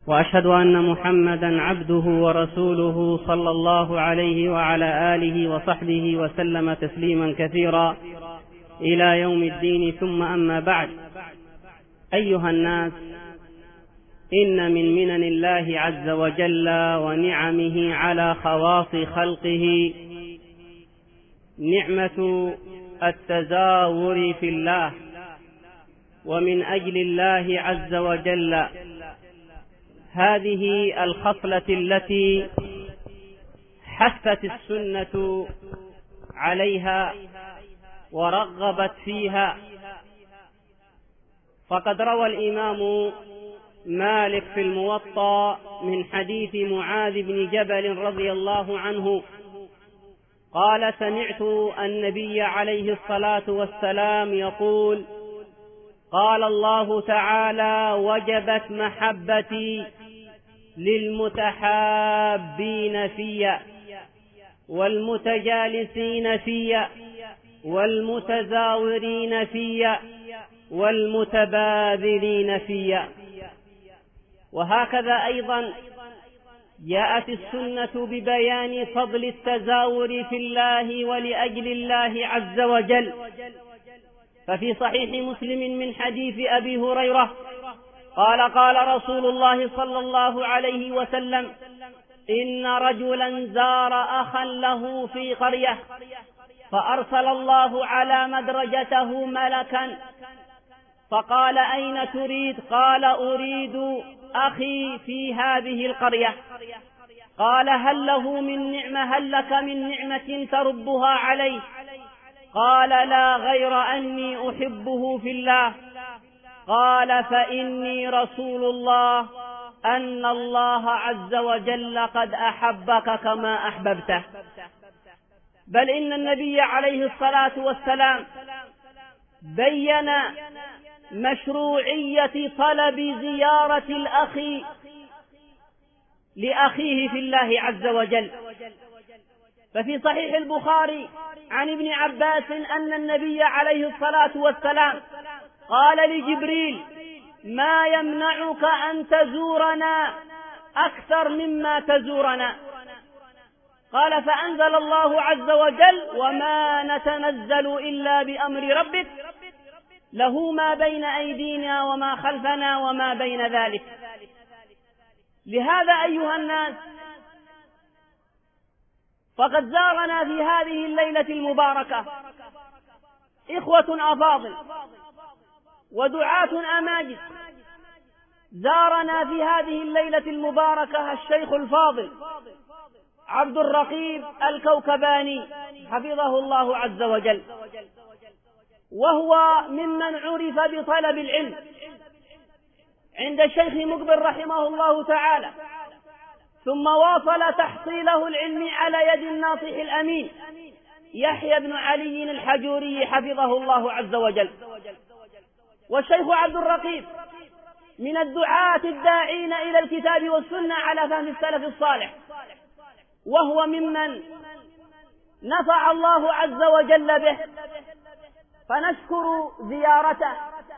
وأشهد أن محمدا عبده ورسوله صلى الله عليه وعلى آله وصحبه وسلم تسليما كثيرا إلى يوم الدين. ثم أما بعد، أيها الناس، إن من منن الله عز وجل ونعمه على خواص خلقه نعمة التزاور في الله، ومن أجل الله عز وجل هذه الخصلة التي حثت السنة عليها ورغبت فيها. فقد روى الإمام مالك في الموطأ من حديث معاذ بن جبل رضي الله عنه قال: سمعت النبي عليه الصلاة والسلام يقول: قال الله تعالى: وجبت محبتي للمتحابين في والمتجالسين في والمتزاورين في والمتبادلين في. وهكذا أيضا جاءت السنة ببيان فضل التزاور في الله ولأجل الله عز وجل. ففي صحيح مسلم من حديث أبي هريرة قال: قال رسول الله صلى الله عليه وسلم: إن رجلا زار أخا له في قرية فأرسل الله على مدرجته ملكا فقال: أين تريد؟ قال: أريد أخي في هذه القرية. قال: هل لك من نعمة تردها عليه؟ قال: لا، غير أني أحبه في الله. قال: فإني رسول الله، أن الله عز وجل قد أحبك كما أحببته. بل إن النبي عليه الصلاة والسلام بين مشروعية طلب زيارة الأخ لأخيه في الله عز وجل. ففي صحيح البخاري عن ابن عباس أن النبي عليه الصلاة والسلام قال لجبريل: ما يمنعك أن تزورنا أكثر مما تزورنا؟ قال: فأنزل الله عز وجل: وما نتنزل إلا بأمر ربك له ما بين أيدينا وما خلفنا وما بين ذلك. لهذا أيها الناس، فقد زارنا في هذه الليلة المباركة إخوة أفاضل ودعاة أماجد. زارنا في هذه الليلة المباركة الشيخ الفاضل عبد الرقيب الكوكباني حفظه الله عز وجل، وهو ممن عرف بطلب العلم عند الشيخ مقبل رحمه الله تعالى، ثم واصل تحصيله العلمي على يد الناصح الأمين يحيى بن علي الحجوري حفظه الله عز وجل. والشيخ عبد الرقيب من الدعاة الداعين إلى الكتاب والسنة على فهم السلف الصالح، وهو ممن نفع الله عز وجل به. فنشكر زيارته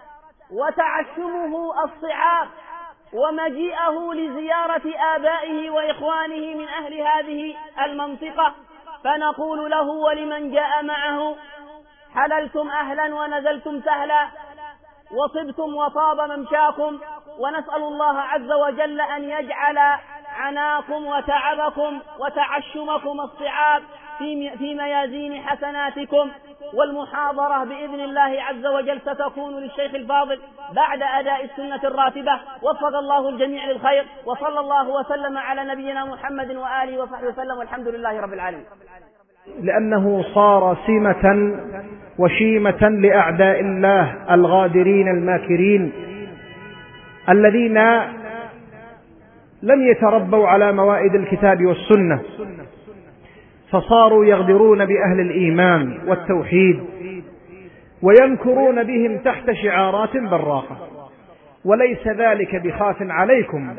وتعشمه الصعاب ومجيئه لزيارة آبائه وإخوانه من أهل هذه المنطقة، فنقول له ولمن جاء معه: حللتم أهلا ونزلتم سهلا وطبتم وطاب ممشاكم، ونسأل الله عز وجل أن يجعل عناكم وتعبكم وتعشمكم الصعاب في ميازين حسناتكم. والمحاضرة بإذن الله عز وجل ستكون للشيخ الفاضل بعد أداء السنة الراتبة. وفق الله الجميع للخير، وصلى الله وسلم على نبينا محمد وآله وصحبه وسلم، والحمد لله رب العالمين. لأنه صار سمة وشيمة لأعداء الله الغادرين الماكرين الذين لم يتربوا على موائد الكتاب والسنة، فصاروا يغدرون بأهل الإيمان والتوحيد ويمكرون بهم تحت شعارات براقة. وليس ذلك بخاف عليكم،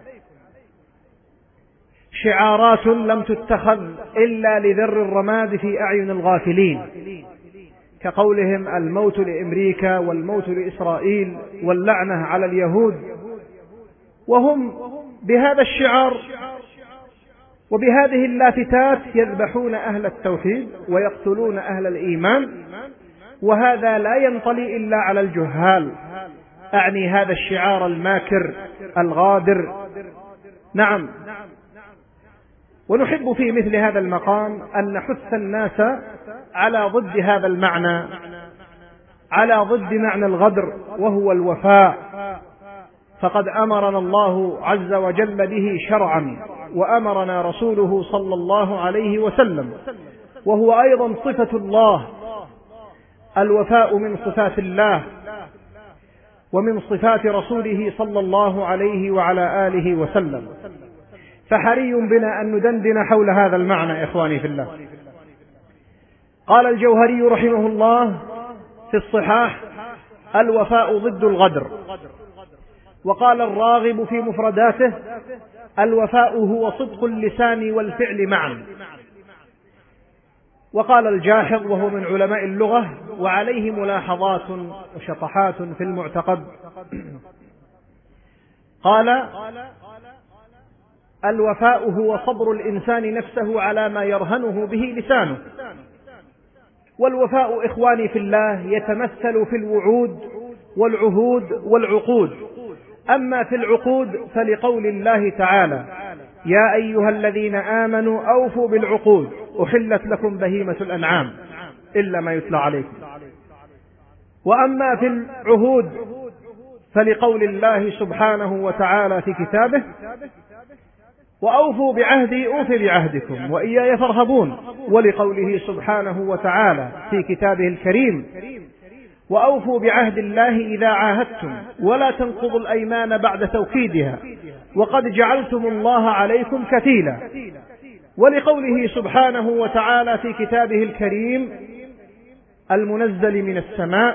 شعارات لم تتخذ إلا لذر الرماد في أعين الغافلين، كقولهم: الموت لأمريكا والموت لإسرائيل واللعنة على اليهود وهم بهذا الشعار وبهذه اللافتات يذبحون أهل التوحيد ويقتلون أهل الإيمان، وهذا لا ينطلي إلا على الجهال، أعني هذا الشعار الماكر الغادر. نعم. ونحب في مثل هذا المقام أن نحث الناس على ضد هذا المعنى، على ضد معنى الغدر وهو الوفاء، فقد أمرنا الله عز وجل به شرعا، وأمرنا رسوله صلى الله عليه وسلم، وهو أيضا صفة الله. الوفاء من صفات الله ومن صفات رسوله صلى الله عليه وعلى آله وسلم، فحري بنا أن ندندن حول هذا المعنى إخواني في الله. قال الجوهري رحمه الله في الصحاح: الوفاء ضد الغدر. وقال الراغب في مفرداته: الوفاء هو صدق اللسان والفعل معا. وقال الجاحظ وهو من علماء اللغة وعليه ملاحظات وشطحات في المعتقد، قال: الوفاء هو صبر الإنسان نفسه على ما يرهنه به لسانه. والوفاء إخواني في الله يتمثل في الوعود والعهود والعقود. أما في العقود فلقول الله تعالى: يا أيها الذين آمنوا أوفوا بالعقود أحلت لكم بهيمة الأنعام إلا ما يتلى عليكم. وأما في العهود فلقول الله سبحانه وتعالى في كتابه: وأوفوا بعهدي أوف بعهدكم وإياي فارهبون. ولقوله سبحانه وتعالى في كتابه الكريم: وأوفوا بعهد الله إذا عاهدتم ولا تنقضوا الأيمان بعد توكيدها وقد جعلتم الله عليكم كفيلا. ولقوله سبحانه وتعالى في كتابه الكريم المنزل من السماء: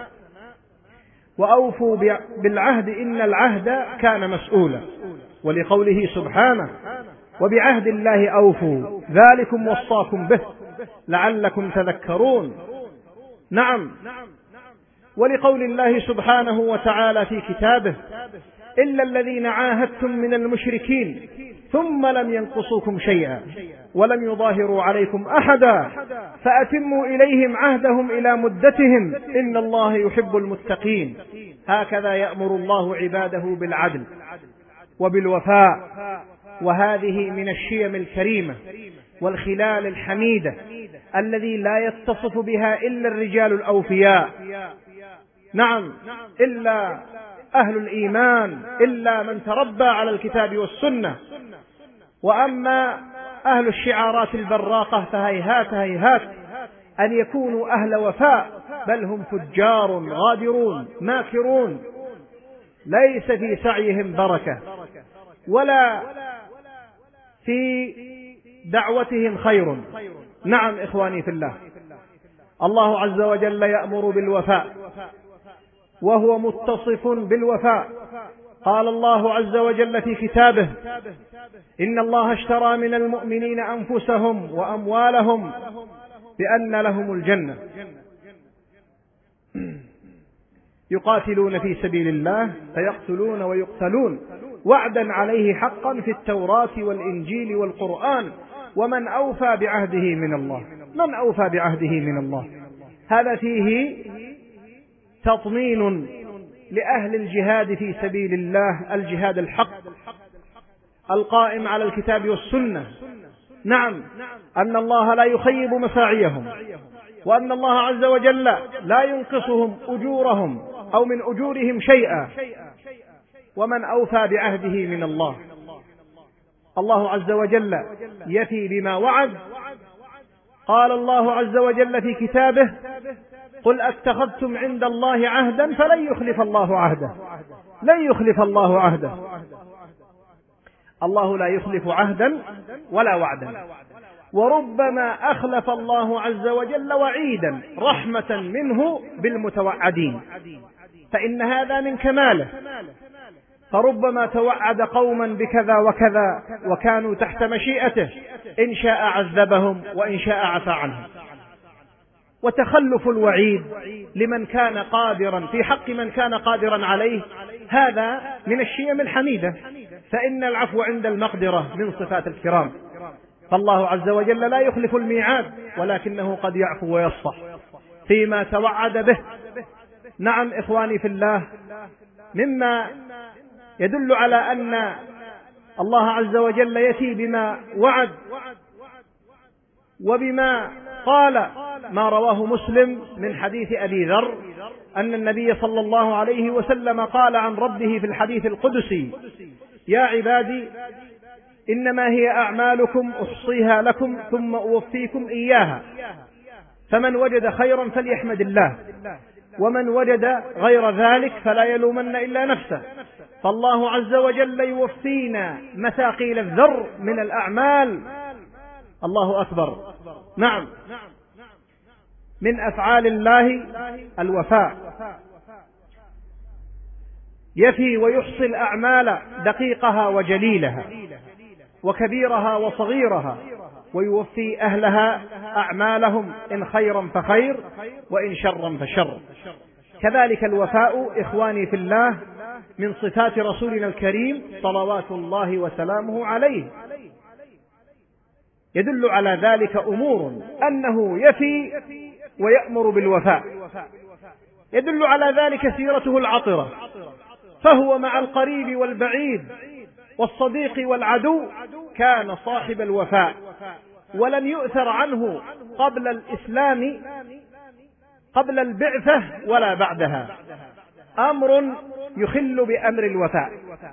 وأوفوا بالعهد إن العهد كان مسؤولا. ولقوله سبحانه: وبعهد الله أوفوا ذلكم وصاكم به لعلكم تذكرون. نعم. ولقول الله سبحانه وتعالى في كتابه: إلا الذين عاهدتم من المشركين ثم لم ينقصوكم شيئا ولم يظاهروا عليكم أحدا فأتموا إليهم عهدهم إلى مدتهم إن الله يحب المتقين. هكذا يأمر الله عباده بالعدل وبالوفاء، وهذه من الشيم الكريمة والخلال الحميدة الذي لا يتصف بها إلا الرجال الأوفياء. نعم، إلا أهل الإيمان، إلا من تربى على الكتاب والسنة. وأما أهل الشعارات البراقة فهيهات هيهات أن يكونوا أهل وفاء، بل هم فجار غادرون ماكرون، ليس في سعيهم بركة ولا في دعوتهم خير. نعم إخواني في الله، الله عز وجل يأمر بالوفاء وهو متصف بالوفاء. قال الله عز وجل في كتابه: إن الله اشترى من المؤمنين أنفسهم وأموالهم بأن لهم الجنة يقاتلون في سبيل الله فيقتلون ويقتلون وعدا عليه حقا في التوراة والإنجيل والقرآن ومن أوفى بعهده من الله. من أوفى بعهده من الله؟ هذا فيه تطمين لأهل الجهاد في سبيل الله، الجهاد الحق القائم على الكتاب والسنة. نعم، أن الله لا يخيب مساعيهم، وأن الله عز وجل لا ينقصهم أجورهم أو من أجورهم شيئا. ومن أوفى بعهده من الله، الله عز وجل يفي بما وعد. قال الله عز وجل في كتابه: قل أتخذتم عند الله عهدا فلن يخلف الله عهده. لن يخلف الله عهده. الله لا يخلف عهدا ولا وعدا. وربما أخلف الله عز وجل وعيدا رحمة منه بالمتوعدين، فإن هذا من كماله. فربما توعد قوما بكذا وكذا وكانوا تحت مشيئته، إن شاء عذبهم وإن شاء عفى عنهم. وتخلف الوعيد لمن كان قادرا في حق من كان قادرا عليه، هذا من الشيم الحميدة، فإن العفو عند المقدرة من صفات الكرام، فالله عز وجل لا يخلف الميعاد، ولكنه قد يعفو ويصفح فيما توعد به. نعم إخواني في الله، مما يدل على أن الله عز وجل يأتي بما وعد وبما قال ما رواه مسلم من حديث أبي ذر أن النبي صلى الله عليه وسلم قال عن ربه في الحديث القدسي: يا عبادي إنما هي أعمالكم أحصيها لكم ثم أوفيكم إياها، فمن وجد خيرا فليحمد الله، ومن وجد غير ذلك فلا يلومن إلا نفسه. فالله عز وجل يوفينا مثاقيل الذر من الأعمال. الله أكبر. نعم، من أفعال الله الوفاء، يفي ويحصي الأعمال دقيقها وجليلها وكبيرها وصغيرها، ويوفي أهلها أعمالهم إن خيرا فخير وإن شرا فشر. كذلك الوفاء إخواني في الله من صفات رسولنا الكريم صلوات الله وسلامه عليه. يدل على ذلك أمور، أنه يفي ويأمر بالوفاء، يدل على ذلك سيرته العطرة، فهو مع القريب والبعيد والصديق والعدو كان صاحب الوفاء، ولم يؤثر عنه قبل الإسلام قبل البعثة ولا بعدها أمر يخل بأمر الوفاء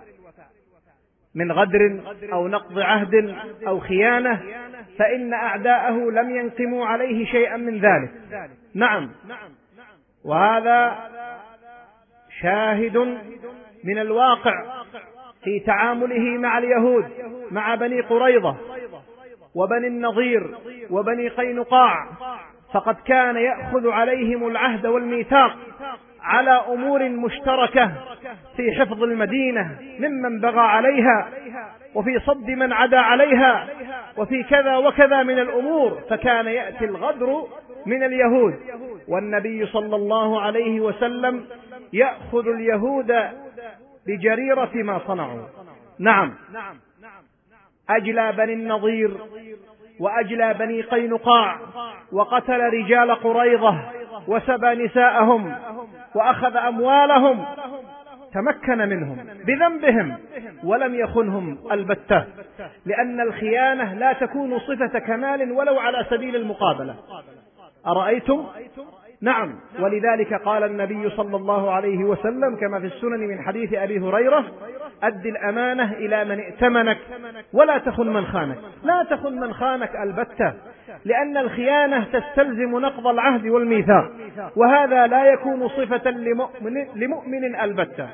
من غدر أو نقض عهد أو خيانة، فإن أعداءه لم ينقموا عليه شيئا من ذلك. نعم، وهذا شاهد من الواقع في تعامله مع اليهود، مع بني قريظة وبني النضير وبني قينقاع، فقد كان يأخذ عليهم العهد والميثاق على أمور مشتركة في حفظ المدينة ممن بغى عليها، وفي صد من عدا عليها، وفي كذا وكذا من الأمور، فكان يأتي الغدر من اليهود، والنبي صلى الله عليه وسلم يأخذ اليهود بجريرة ما صنعوا. نعم، أجلى بني النضير وأجلى بني قينقاع، وقتل رجال قريظة وسبى نساءهم وأخذ أموالهم، تمكن منهم بذنبهم ولم يخنهم البتة، لأن الخيانة لا تكون صفة كمال ولو على سبيل المقابلة. أرأيتم؟ نعم، ولذلك قال النبي صلى الله عليه وسلم كما في السنن من حديث أبي هريرة: أد الأمانة إلى من ائتمنك ولا تخن من خانك. لا تخن من خانك البتة، لأن الخيانة تستلزم نقض العهد والميثاق، وهذا لا يكون صفة لمؤمن البتة.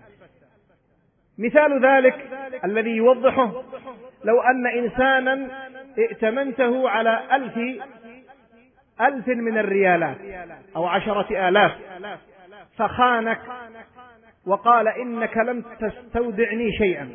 مثال ذلك الذي يوضحه: لو أن إنسانا ائتمنته على 1000 من الريالات أو 10,000، فخانك وقال إنك لم تستودعني شيئا،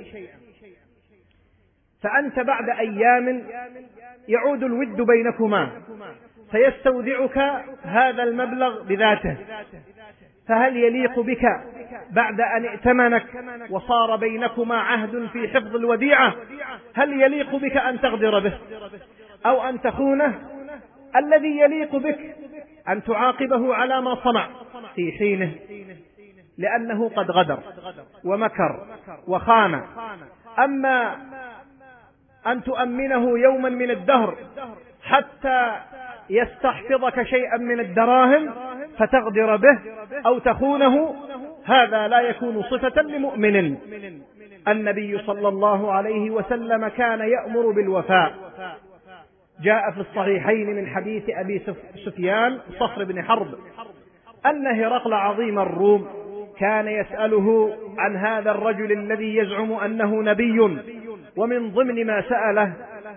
فأنت بعد أيام يعود الود بينكما فيستودعك هذا المبلغ بذاته، فهل يليق بك بعد أن ائتمنك وصار بينكما عهد في حفظ الوديعة، هل يليق بك أن تغدر به أو أن تخونه؟ الذي يليق بك أن تعاقبه على ما صنع في حينه، لأنه قد غدر ومكر وخان. أما أن تؤمنه يوما من الدهر حتى يستحفظك شيئا من الدراهم فتغدر به أو تخونه، هذا لا يكون صفة لمؤمن. النبي صلى الله عليه وسلم كان يأمر بالوفاء. جاء في الصحيحين من حديث أبي سفيان صخر بن حرب أن هرقل عظيم الروم كان يسأله عن هذا الرجل الذي يزعم أنه نبي، ومن ضمن ما سأله: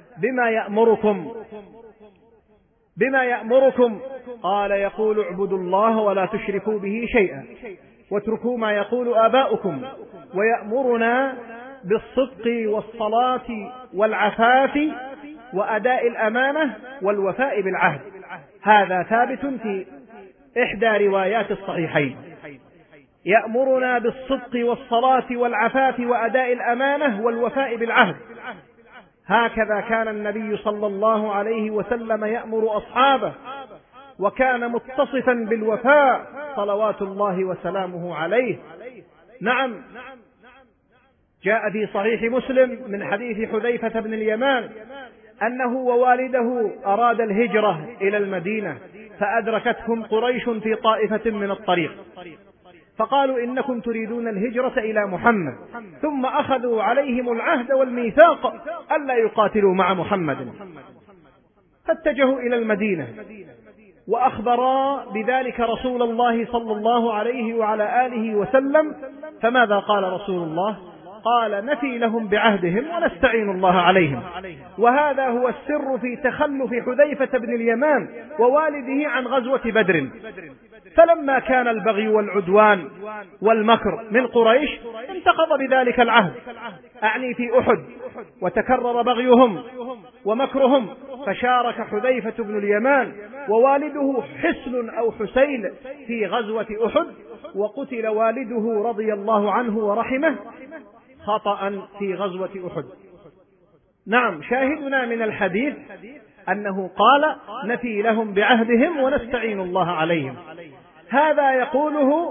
بما يأمركم؟ قال: يقول اعبدوا الله ولا تشركوا به شيئا واتركوا ما يقول آباؤكم، ويأمرنا بالصدق والصلاة والعفاف وأداء الأمانة والوفاء بالعهد. هذا ثابت في إحدى روايات الصحيحين، يأمرنا بالصدق والصلاة والعفاف وأداء الأمانة والوفاء بالعهد. هكذا كان النبي صلى الله عليه وسلم يأمر أصحابه، وكان متصفا بالوفاء صلوات الله وسلامه عليه. نعم، جاء في صحيح مسلم من حديث حذيفة بن اليمان أنه ووالده أراد الهجرة إلى المدينة، فأدركتهم قريش في طائفة من الطريق، فقالوا إنكم تريدون الهجرة إلى محمد، ثم أخذوا عليهم العهد والميثاق ألا يقاتلوا مع محمد، فاتجهوا إلى المدينة وأخبرا بذلك رسول الله صلى الله عليه وعلى آله وسلم. فماذا قال رسول الله؟ قال: نفي لهم بعهدهم ونستعين الله عليهم. وهذا هو السر في تخلف حذيفة بن اليمان ووالده عن غزوة بدر. فلما كان البغي والعدوان والمكر من قريش انتقض بذلك العهد، أعني في أحد، وتكرر بغيهم ومكرهم، فشارك حذيفة بن اليمان ووالده حسن أو حسين في غزوة أحد، وقتل والده رضي الله عنه ورحمه خطأ في غزوة أحد. نعم، شاهدنا من الحديث أنه قال: نفي لهم بعهدهم ونستعين الله عليهم. هذا يقوله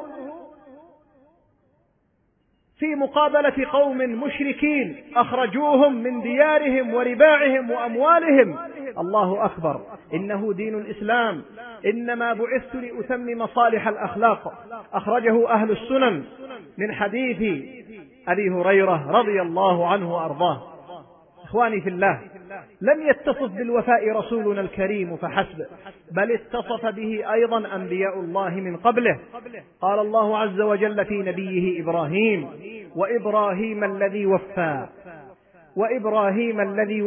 في مقابلة قوم مشركين أخرجوهم من ديارهم ورباعهم وأموالهم. الله أكبر، إنه دين الإسلام، إنما بعثت لأتمم صالح الأخلاق. أخرجه أهل السنن من حديث أبي هريرة رضي الله عنه وأرضاه. إخواني في الله، لم يتصف بالوفاء رسولنا الكريم فحسب، بل اتصف به أيضا أنبياء الله من قبله. قال الله عز وجل في نبيه إبراهيم: وإبراهيم الذي وفى، وإبراهيم الذي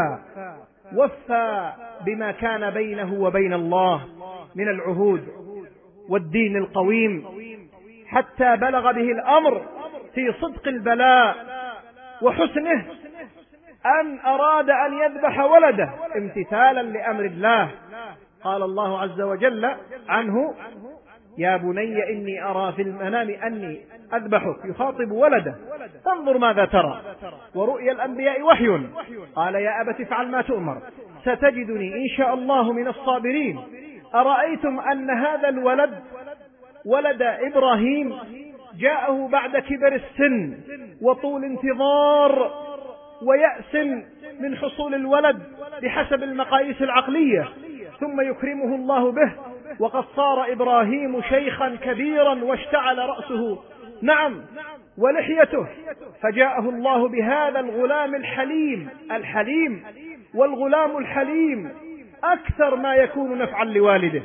وفى بما كان بينه وبين الله من العهود والدين القويم، حتى بلغ به الأمر في صدق البلاء وحسنه أن أراد أن يذبح ولده امتثالا لأمر الله. قال الله عز وجل عنه: يا بني إني أرى في المنام أني أذبحك، يخاطب ولده، فانظر ماذا ترى. ورؤيا الأنبياء وحي. قال: يا أبت افعل ما تؤمر، ستجدني إن شاء الله من الصابرين. أرأيتم أن هذا الولد ولد إبراهيم جاءه بعد كبر السن وطول انتظار ويأس من حصول الولد بحسب المقاييس العقلية، ثم يكرمه الله به وقد صار إبراهيم شيخا كبيرا واشتعل رأسه، نعم، ولحيته، فجاءه الله بهذا الغلام الحليم. والغلام الحليم أكثر ما يكون نفعا لوالده،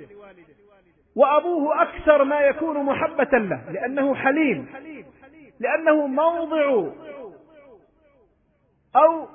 وأبوه أكثر ما يكون محبة له، لأنه حليم، لأنه موضع أو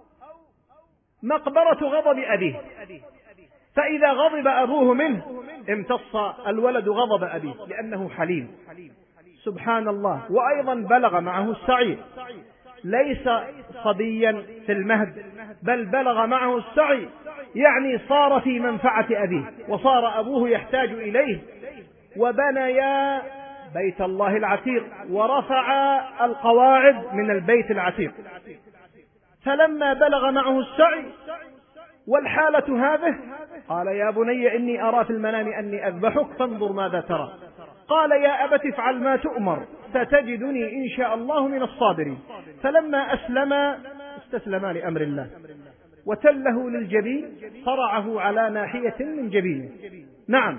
مقبرة غضب أبيه، فإذا غضب أبوه منه امتص الولد غضب أبيه لأنه حليم. سبحان الله. وأيضا بلغ معه السعي، ليس صبيا في المهد، بل بلغ معه السعي، يعني صار في منفعة أبيه، وصار أبوه يحتاج إليه، وبنيا بيت الله العتيق ورفع القواعد من البيت العتيق. فلما بلغ معه السعي والحالة هذه قال: يا بني إني أرى في المنام أني أذبحك فانظر ماذا ترى. قال: يا أبت افعل ما تؤمر، ستجدني إن شاء الله من الصابرين. فلما استسلما لأمر الله وتله للجبين صرعه على ناحية من جبينه، نعم،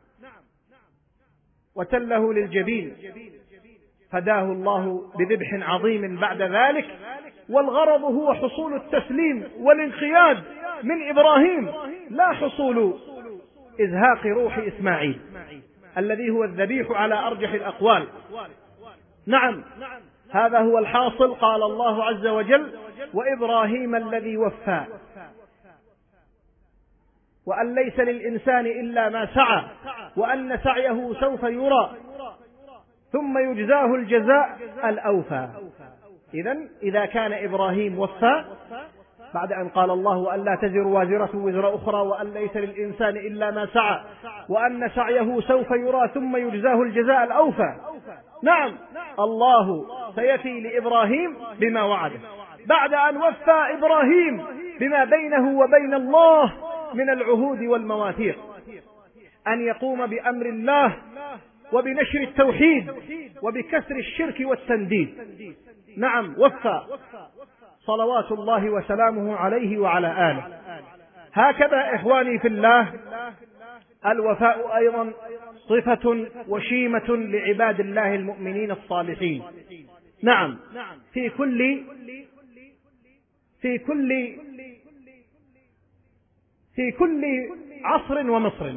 وتله للجبين، فداه الله بذبح عظيم بعد ذلك. والغرض هو حصول التسليم والانقياد من إبراهيم، لا حصول إزهاق روح إسماعيل الذي هو الذبيح على أرجح الأقوال. نعم، هذا هو الحاصل. قال الله عز وجل: وإبراهيم الذي وفى، وأن ليس للإنسان إلا ما سعى، وأن سعيه سوف يرى ثم يجزاه الجزاء الأوفى. إذا كان إبراهيم وفى بعد أن قال الله وأن لا تزر وازرة وزر أخرى وأن ليس للإنسان إلا ما سعى وأن سعيه سوف يرى ثم يجزاه الجزاء الأوفى. نعم، الله سيفي لإبراهيم بما وعده بعد أن وفى إبراهيم بما بينه وبين الله من العهود والمواثيق، أن يقوم بأمر الله وبنشر التوحيد وبكسر الشرك والتنديد. نعم، وفى صلوات الله وسلامه عليه وعلى آله. هكذا إخواني في الله الوفاء أيضا صفة وشيمة لعباد الله المؤمنين الصالحين. نعم، في كل عصر ومصر.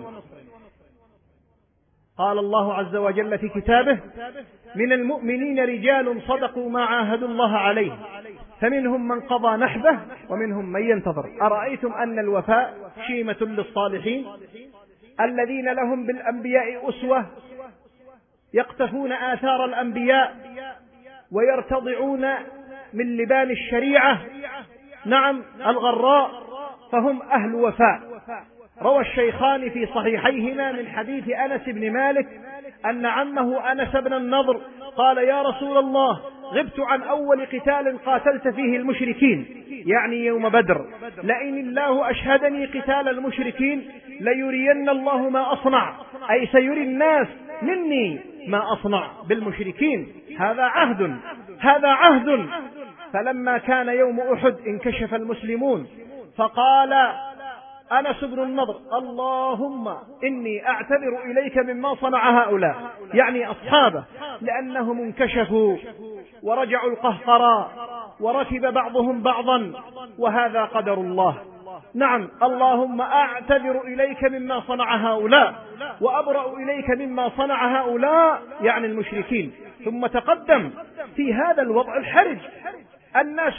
قال الله عز وجل في كتابه: من المؤمنين رجال صدقوا ما عاهدوا الله عليه فمنهم من قضى نحبه ومنهم من ينتظر. أرأيتم أن الوفاء شيمة للصالحين الذين لهم بالأنبياء أسوة، يقتفون آثار الأنبياء ويرتضعون من لبان الشريعة، نعم الغراء، فهم أهل وفاء. روى الشيخان في صحيحيهما من حديث أنس بن مالك أن عمه أنس بن النضر قال: يا رسول الله، غبت عن أول قتال قاتلت فيه المشركين، يعني يوم بدر، لئن الله أشهدني قتال المشركين ليرين الله ما أصنع، أي سيري الناس مني ما أصنع بالمشركين. هذا عهد. فلما كان يوم أحد انكشف المسلمون، فقال أنس بن النضر: اللهم إني أعتذر إليك مما صنع هؤلاء، يعني أصحابه، لأنهم انكشفوا ورجعوا القهقراء وركب بعضهم بعضا، وهذا قدر الله. نعم، اللهم أعتذر إليك مما صنع هؤلاء وأبرأ إليك مما صنع هؤلاء، يعني المشركين. ثم تقدم في هذا الوضع الحرج، الناس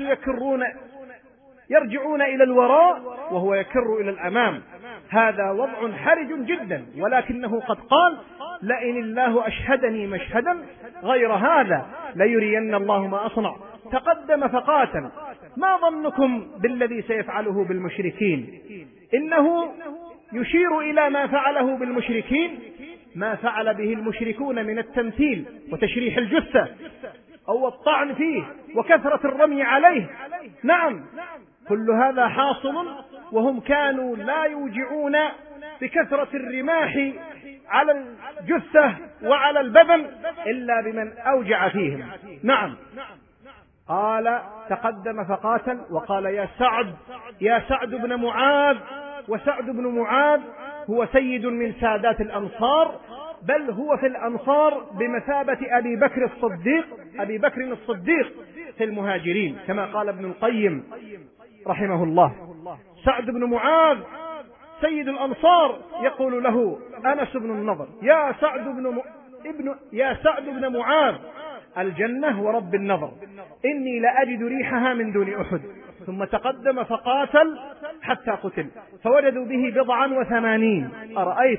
يرجعون إلى الوراء وهو يكر إلى الأمام. هذا وضع حرج جدا، ولكنه قد قال: لئن الله أشهدني مشهدا غير هذا ليرين الله ما أصنع. تقدم فقاتل. ما ظنكم بالذي سيفعله بالمشركين؟ إنه يشير إلى ما فعله بالمشركين، ما فعل به المشركون من التمثيل وتشريح الجثة أو الطعن فيه وكثرة الرمي عليه. نعم، كل هذا حاصل، وهم كانوا لا يوجعون بكثرة الرماح على الجثة وعلى البدن إلا بمن أوجع فيهم. نعم، قال: تقدم فقاتل، وقال: يا سعد بن معاذ. وسعد بن معاذ هو سيد من سادات الأنصار، بل هو في الأنصار بمثابة أبي بكر الصديق في المهاجرين، كما قال ابن القيم رحمه الله. سعد بن معاذ سيد الأنصار يقول له أنس بن النضر: يا سعد بن معاذ، الجنة ورب النضر، إني لأجد ريحها من دون أحد. ثم تقدم فقاتل حتى قتل، فوجدوا به 89. أرأيت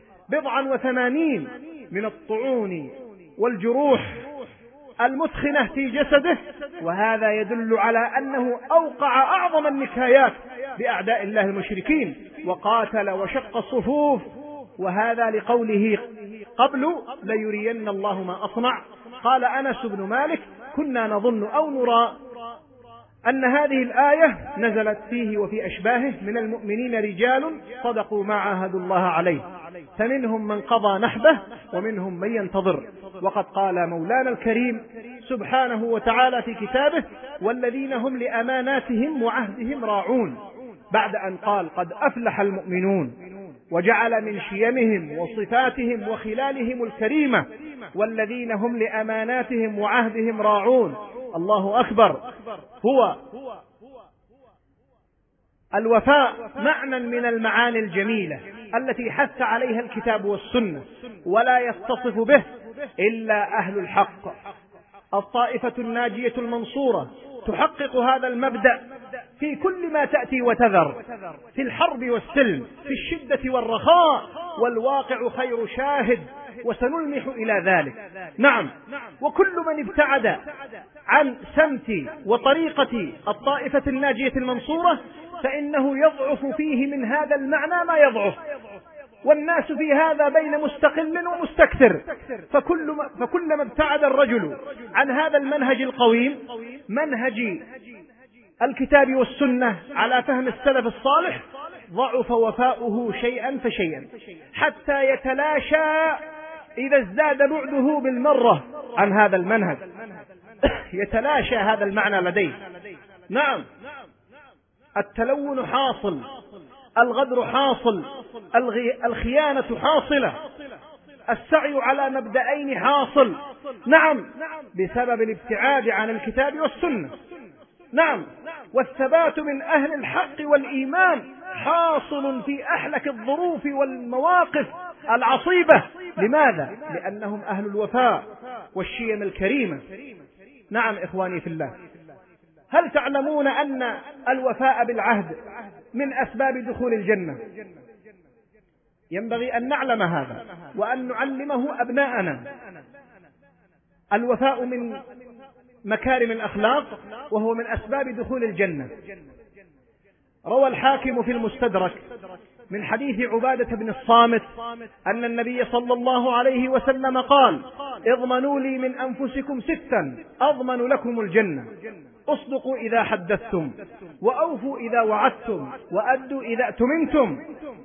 89 من الطعون والجروح المثخنة في جسده، وهذا يدل على أنه أوقع أعظم النكايات بأعداء الله المشركين، وقاتل وشق الصفوف. وهذا لقوله قبل: ليرين الله ما أصنع. قال أنس بن مالك: كنا نظن أو نرى أن هذه الآية نزلت فيه وفي أشباهه من المؤمنين رجال صدقوا ما عاهدوا الله عليه فمنهم من قضى نحبه ومنهم من ينتظر. وقد قال مولانا الكريم سبحانه وتعالى في كتابه: والذين هم لأماناتهم وعهدهم راعون، بعد أن قال: قد أفلح المؤمنون، وجعل من شيمهم وصفاتهم وخلالهم الكريمة: والذين هم لأماناتهم وعهدهم راعون. الله أكبر. هو الوفاء معنى من المعاني الجميلة التي حث عليها الكتاب والسنة، ولا يتصف به إلا أهل الحق. الطائفة الناجية المنصورة تحقق هذا المبدأ في كل ما تأتي وتذر، في الحرب والسلم، في الشدة والرخاء، والواقع خير شاهد وسنلمح إلى ذلك. نعم، وكل من ابتعد عن سمت وطريقة الطائفة الناجية المنصورة فإنه يضعف فيه من هذا المعنى ما يضعف، والناس في هذا بين مستقل ومستكثر، فكلما ابتعد الرجل عن هذا المنهج القويم، منهج الكتاب والسنة على فهم السلف الصالح، ضعف وفاؤه شيئا فشيئا حتى يتلاشى إذا ازداد بعده بالمرة عن هذا المنهج، يتلاشى هذا المعنى لديه. نعم، التلون حاصل، الغدر حاصل، الخيانة حاصلة، السعي على مبدأين حاصل. نعم، بسبب الابتعاد عن الكتاب والسنة. نعم، والثبات من أهل الحق والإيمان حاصل في أحلك الظروف والمواقف العصيبة. لماذا؟ لأنهم أهل الوفاء والشيم الكريمة. نعم إخواني في الله، هل تعلمون أن الوفاء بالعهد من أسباب دخول الجنة؟ ينبغي أن نعلم هذا وأن نعلمه أبناءنا. الوفاء من مكارم الأخلاق وهو من أسباب دخول الجنة. روى الحاكم في المستدرك من حديث عبادة بن الصامت أن النبي صلى الله عليه وسلم قال: اضمنوا لي من أنفسكم 6 أضمن لكم الجنة: اصدقوا إذا حدثتم، وأوفوا إذا وعدتم، وأدوا إذا اؤتمنتم،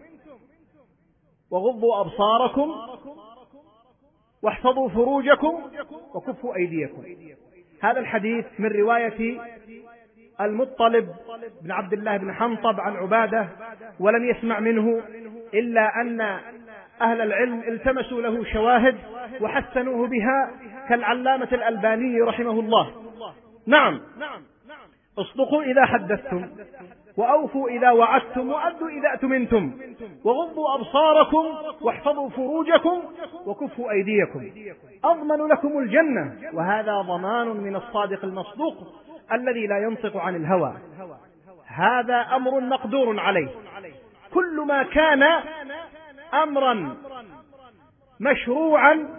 وغضوا أبصاركم، واحفظوا فروجكم، وكفوا أيديكم. هذا الحديث من رواية المطلب بن عبد الله بن حنطب عن عبادة، ولم يسمع منه إلا أن أهل العلم التمسوا له شواهد وحسنوه بها كالعلامة الألباني رحمه الله. نعم، اصدقوا إذا حدثتم، وأوفوا إذا وعدتم، وأدوا إذا اؤتمنتم، وغضوا أبصاركم، واحفظوا فروجكم، وكفوا أيديكم، أضمن لكم الجنة. وهذا ضمان من الصادق المصدوق الذي لا ينطق عن الهوى. هذا أمر مقدور عليه. كل ما كان أمرا مشروعا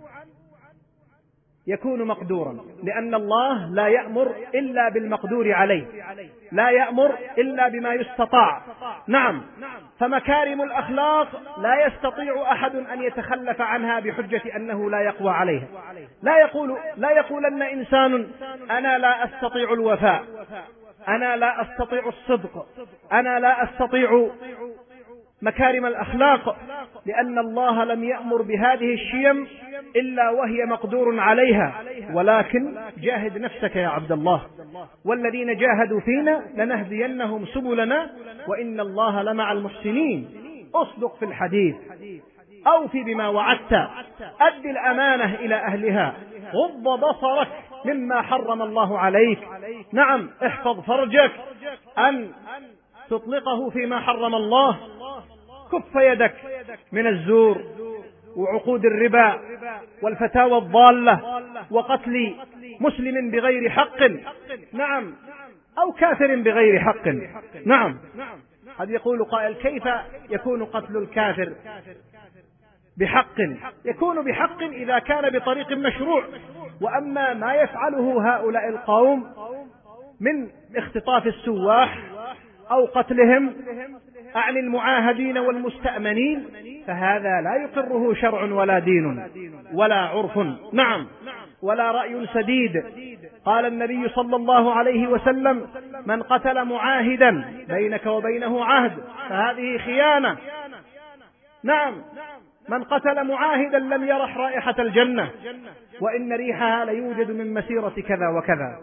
يكون مقدورا، لأن الله لا يأمر إلا بالمقدور عليه، لا يأمر إلا بما يستطاع. نعم، فمكارم الأخلاق لا يستطيع أحد أن يتخلف عنها بحجة أنه لا يقوى عليها. لا يقولن إنسان: أنا لا أستطيع الوفاء، أنا لا أستطيع الصدق، أنا لا أستطيع مكارم الأخلاق، لأن الله لم يأمر بهذه الشيم إلا وهي مقدور عليها. ولكن جاهد نفسك يا عبد الله، والذين جاهدوا فينا لنهدينهم سبلنا وإن الله لمع المحسنين. أصدق في الحديث، أوفي بما وعدت، أد الأمانة إلى أهلها، غض بصرك مما حرم الله عليك. نعم، احفظ فرجك أن تطلقه فيما حرم الله، كف يدك من الزور وعقود الربا والفتاوى الضالة وقتل مسلم بغير حق، نعم، أو كافر بغير حق. نعم، قد يقول قائل: كيف يكون قتل الكافر بحق؟ يكون بحق إذا كان بطريق مشروع. وأما ما يفعله هؤلاء القوم من اختطاف السواح أو قتلهم عن المعاهدين والمستأمنين فهذا لا يقره شرع ولا دين ولا عرف. نعم، ولا رأي سديد. قال النبي صلى الله عليه وسلم: من قتل معاهدا بينك وبينه عهد فهذه خيانة. نعم، من قتل معاهدا لم يرح رائحة الجنة، وإن ريحها ليوجد من مسيرة كذا وكذا.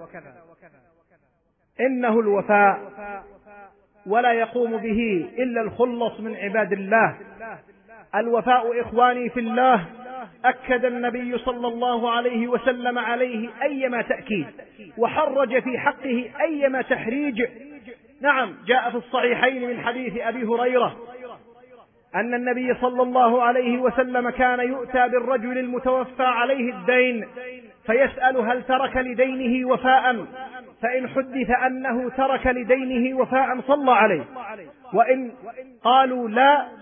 إنه الوفاء ولا يقوم به إلا الخلص من عباد الله. الوفاء إخواني في الله أكد النبي صلى الله عليه وسلم عليه أيما تأكيد، وحرج في حقه أيما تحريج. نعم، جاء في الصحيحين من حديث أبي هريرة أن النبي صلى الله عليه وسلم كان يؤتى بالرجل المتوفى عليه الدين فيسأل: هل ترك لدينه وفاء؟ فإن حدث أنه ترك لدينه وفاء صلى عليه، وإن قالوا لا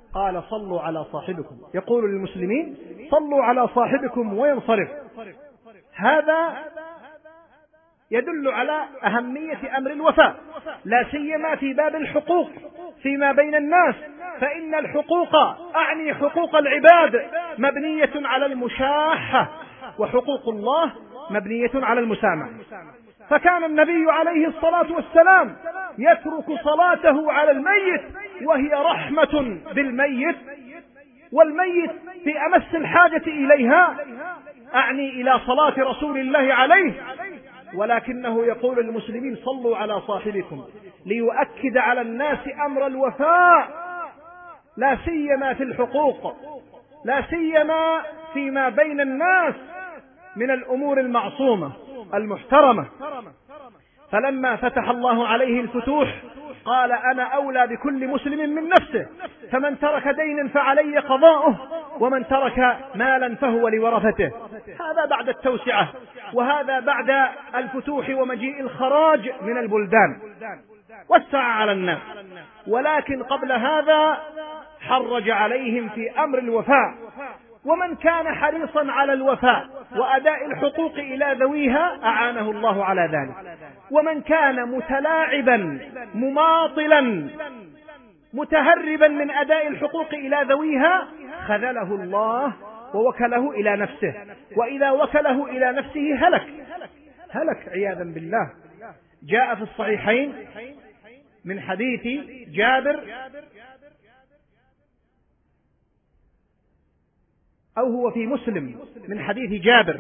قال صلوا على صاحبكم، يقول للمسلمين صلوا على صاحبكم وينصرف. هذا يدل على أهمية أمر الوفاء، لا سيما في باب الحقوق فيما بين الناس، فإن الحقوق أعني حقوق العباد مبنية على المشاحة، وحقوق الله مبنية على المسامحة. فكان النبي عليه الصلاة والسلام يترك صلاته على الميت وهي رحمة بالميت، والميت في أمس الحاجة إليها، أعني إلى صلاة رسول الله عليه، ولكنه يقول للمسلمين صلوا على صاحبكم ليؤكد على الناس أمر الوفاء، لا سيما في الحقوق، لا سيما فيما بين الناس من الأمور المعصومة المحترمة. فلما فتح الله عليه الفتوح قال أنا أولى بكل مسلم من نفسه، فمن ترك دينا فعلي قضاؤه، ومن ترك مالا فهو لورثته. هذا بعد التوسعة، وهذا بعد الفتوح ومجيء الخراج من البلدان، وسع على الناس. ولكن قبل هذا حرج عليهم في أمر الوفاء، ومن كان حريصا على الوفاء وأداء الحقوق إلى ذويها أعانه الله على ذلك، ومن كان متلاعبا مماطلا متهربا من أداء الحقوق إلى ذويها خذله الله ووكله إلى نفسه، وإذا وكله إلى نفسه هلك عياذا بالله. جاء في الصحيحين من حديث جابر، أو هو في مسلم من حديث جابر،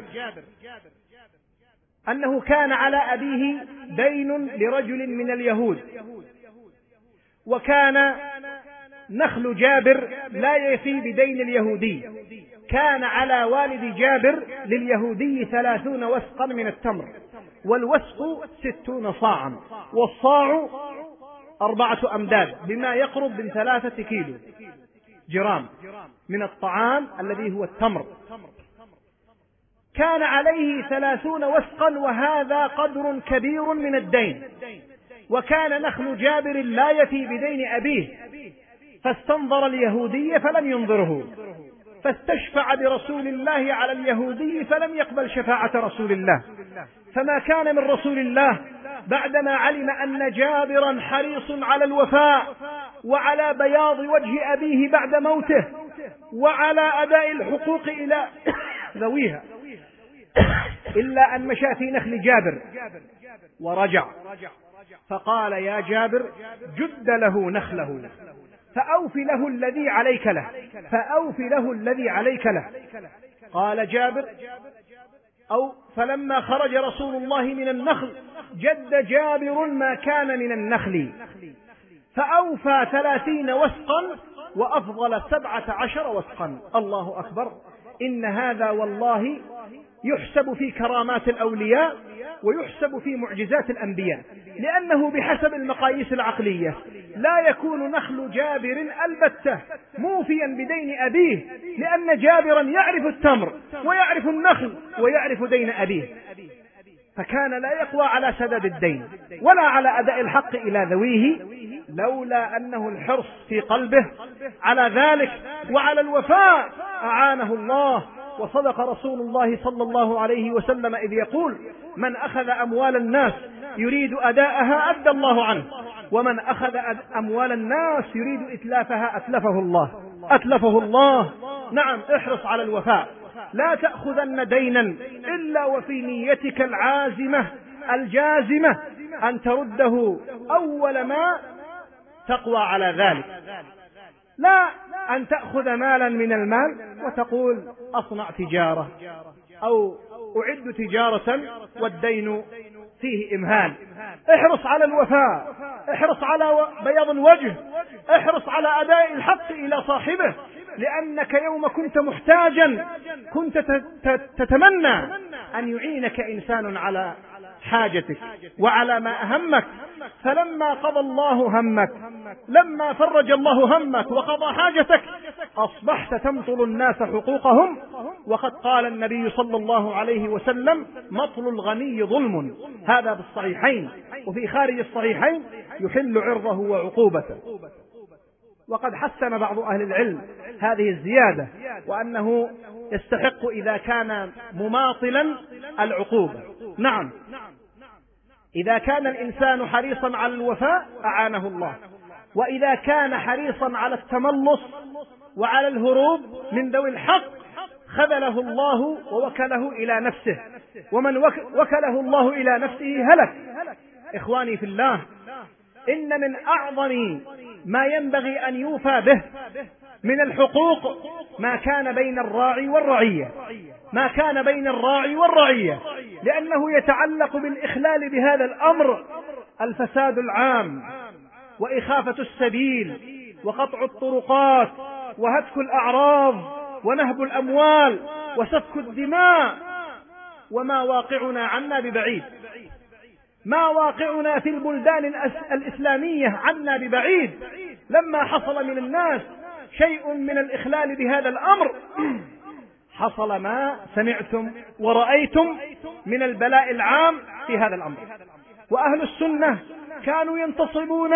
أنه كان على أبيه دين لرجل من اليهود، وكان نخل جابر لا يفي بدين اليهودي. كان على والد جابر لليهودي 30 وسقا من التمر، والوسق 60 صاعا، والصاع 4 أمداد، بما يقرب من 3 كيلو جرام من الطعام الذي هو التمر. كان عليه 30 وسقا، وهذا قدر كبير من الدين. وكان نخل جابر لا يفي بدين أبيه، فاستنظر اليهودي فلم ينظره، فاستشفع برسول الله على اليهودي فلم يقبل شفاعة رسول الله. فما كان من رسول الله بعدما علم أن جابرا حريص على الوفاء وعلى بياض وجه أبيه بعد موته وعلى أداء الحقوق إلى ذويها، إلا أن مشى في نخل جابر ورجع، فقال يا جابر جد له نخله فأوف له الذي عليك له، فأوف له الذي عليك له. قال جابر فلما خرج رسول الله من النخل جد جابر ما كان من النخل، فأوفى 30 وسقا وأفضل 17 وسقا. الله أكبر. إن هذا والله يحسب في كرامات الأولياء ويحسب في معجزات الأنبياء، لأنه بحسب المقاييس العقلية لا يكون نخل جابر البتة موفيا بدين أبيه، لأن جابرا يعرف التمر ويعرف النخل ويعرف دين أبيه، فكان لا يقوى على سداد الدين ولا على أداء الحق إلى ذويه، لولا أنه الحرص في قلبه على ذلك وعلى الوفاء أعانه الله. وصدق رسول الله صلى الله عليه وسلم إذ يقول من أخذ أموال الناس يريد أداءها أدى الله عنه، ومن أخذ أموال الناس يريد إتلافها أتلفه الله. نعم، احرص على الوفاء، لا تأخذن دينا إلا وفي نيتك العازمة الجازمة أن ترده أول ما تقوى على ذلك، لا أن تأخذ مالا من المال وتقول أصنع تجارة أو أعد تجارة والدين فيه إمهال. احرص على الوفاء، احرص على بياض الوجه، احرص على أداء الحق إلى صاحبه، لأنك يوم كنت محتاجا كنت تتمنى أن يعينك إنسان على حاجتك وعلى ما أهمك، فلما قضى الله همك، لما فرج الله همك وقضى حاجتك، أصبحت تمطل الناس حقوقهم. وقد قال النبي صلى الله عليه وسلم مطل الغني ظلم، هذا بالصحيحين، وفي خارج الصحيحين يحل عرضه وعقوبته. وقد حسن بعض أهل العلم هذه الزيادة، وأنه يستحق إذا كان مماطلا العقوبة. نعم، إذا كان الإنسان حريصا على الوفاء أعانه الله، وإذا كان حريصا على التملص وعلى الهروب من ذوي الحق خذله الله ووكله إلى نفسه، ومن وكله الله إلى نفسه هلك. إخواني في الله، إن من أعظم ما ينبغي أن يوفى به من الحقوق ما كان بين الراعي والرعية، ما كان بين الراعي والرعية، لأنه يتعلق بالإخلال بهذا الأمر الفساد العام وإخافة السبيل وقطع الطرقات وهتك الأعراض ونهب الأموال وسفك الدماء. وما واقعنا عنا ببعيد، ما واقعنا في البلدان الإسلامية عنا ببعيد. لما حصل من الناس شيء من الإخلال بهذا الأمر حصل ما سمعتم ورأيتم من البلاء العام في هذا الأمر. وأهل السنة كانوا ينتصبون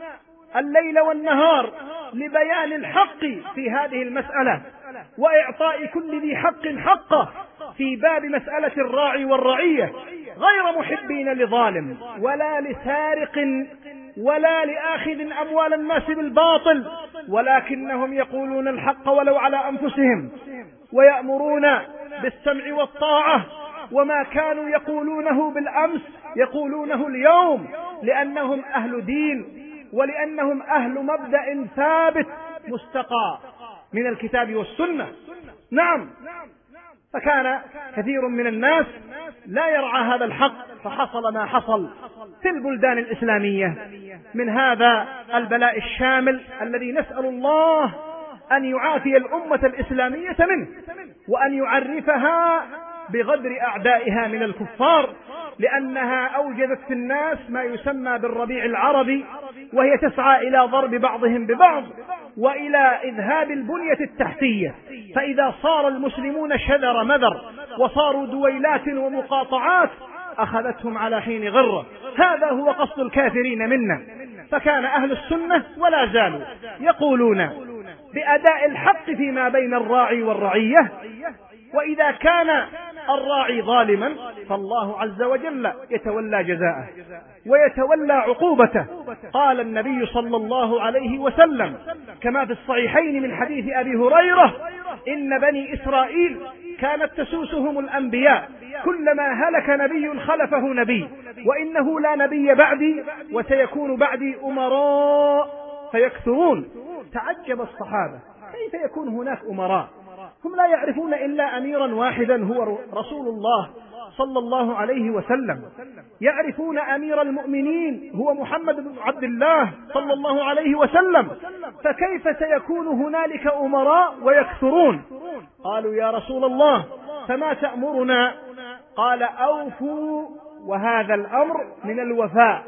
الليل والنهار لبيان الحق في هذه المسألة وإعطاء كل ذي حق حقه في باب مسألة الراعي والرعية، غير محبين لظالم ولا لسارق ولا لآخذ أموال الناس بالباطل، ولكنهم يقولون الحق ولو على أنفسهم، ويأمرون بالسمع والطاعة، وما كانوا يقولونه بالأمس يقولونه اليوم، لأنهم أهل دين ولأنهم أهل مبدأ ثابت مستقى من الكتاب والسنة. نعم، فكان كثير من الناس لا يرعى هذا الحق، فحصل ما حصل في البلدان الإسلامية من هذا البلاء الشامل الذي نسأل الله أن يعافي الأمة الإسلامية منه، وأن يعرفها بغدر أعدائها من الكفار، لأنها أوجدت في الناس ما يسمى بالربيع العربي، وهي تسعى إلى ضرب بعضهم ببعض وإلى إذهاب البنية التحتية. فإذا صار المسلمون شذر مذر وصاروا دويلات ومقاطعات أخذتهم على حين غرة. هذا هو قصد الكافرين منا. فكان أهل السنة ولا زالوا يقولون بأداء الحق فيما بين الراعي والرعية، وإذا كان الراعي ظالما فالله عز وجل يتولى جزاءه ويتولى عقوبته. قال النبي صلى الله عليه وسلم كما في الصحيحين من حديث أبي هريرة: إن بني إسرائيل كانت تسوسهم الأنبياء، كلما هلك نبي خلفه نبي، وإنه لا نبي بعدي وسيكون بعدي أمراء فيكثرون. تعجب الصحابة: كيف يكون هناك أمراء؟ هم لا يعرفون إلا أميرا واحدا هو رسول الله صلى الله عليه وسلم، يعرفون أمير المؤمنين هو محمد بن عبد الله صلى الله عليه وسلم، فكيف سيكون هنالك أمراء ويكثرون؟ قالوا: يا رسول الله فما تأمرنا؟ قال: أوفوا، وهذا الأمر من الوفاء،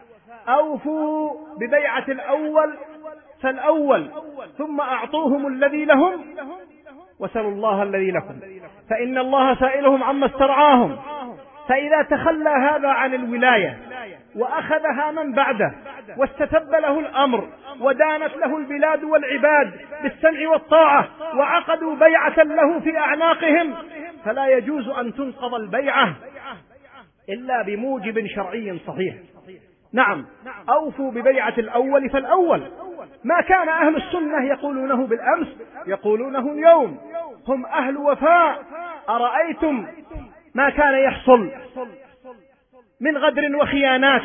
أوفوا ببيعة الأول فالأول، ثم أعطوهم الذي لهم وسلوا الله الذي لكم، فإن الله سائلهم عما استرعاهم. فإذا تخلى هذا عن الولاية وأخذها من بعده واستتب له الأمر ودانت له البلاد والعباد بالسمع والطاعة وعقدوا بيعة له في أعناقهم، فلا يجوز أن تنقض البيعة إلا بموجب شرعي صحيح. نعم، أوفوا ببيعة الأول فالأول. ما كان أهل السنة يقولونه بالأمس يقولونه اليوم، هم أهل وفاء. أرأيتم ما كان يحصل من غدر وخيانات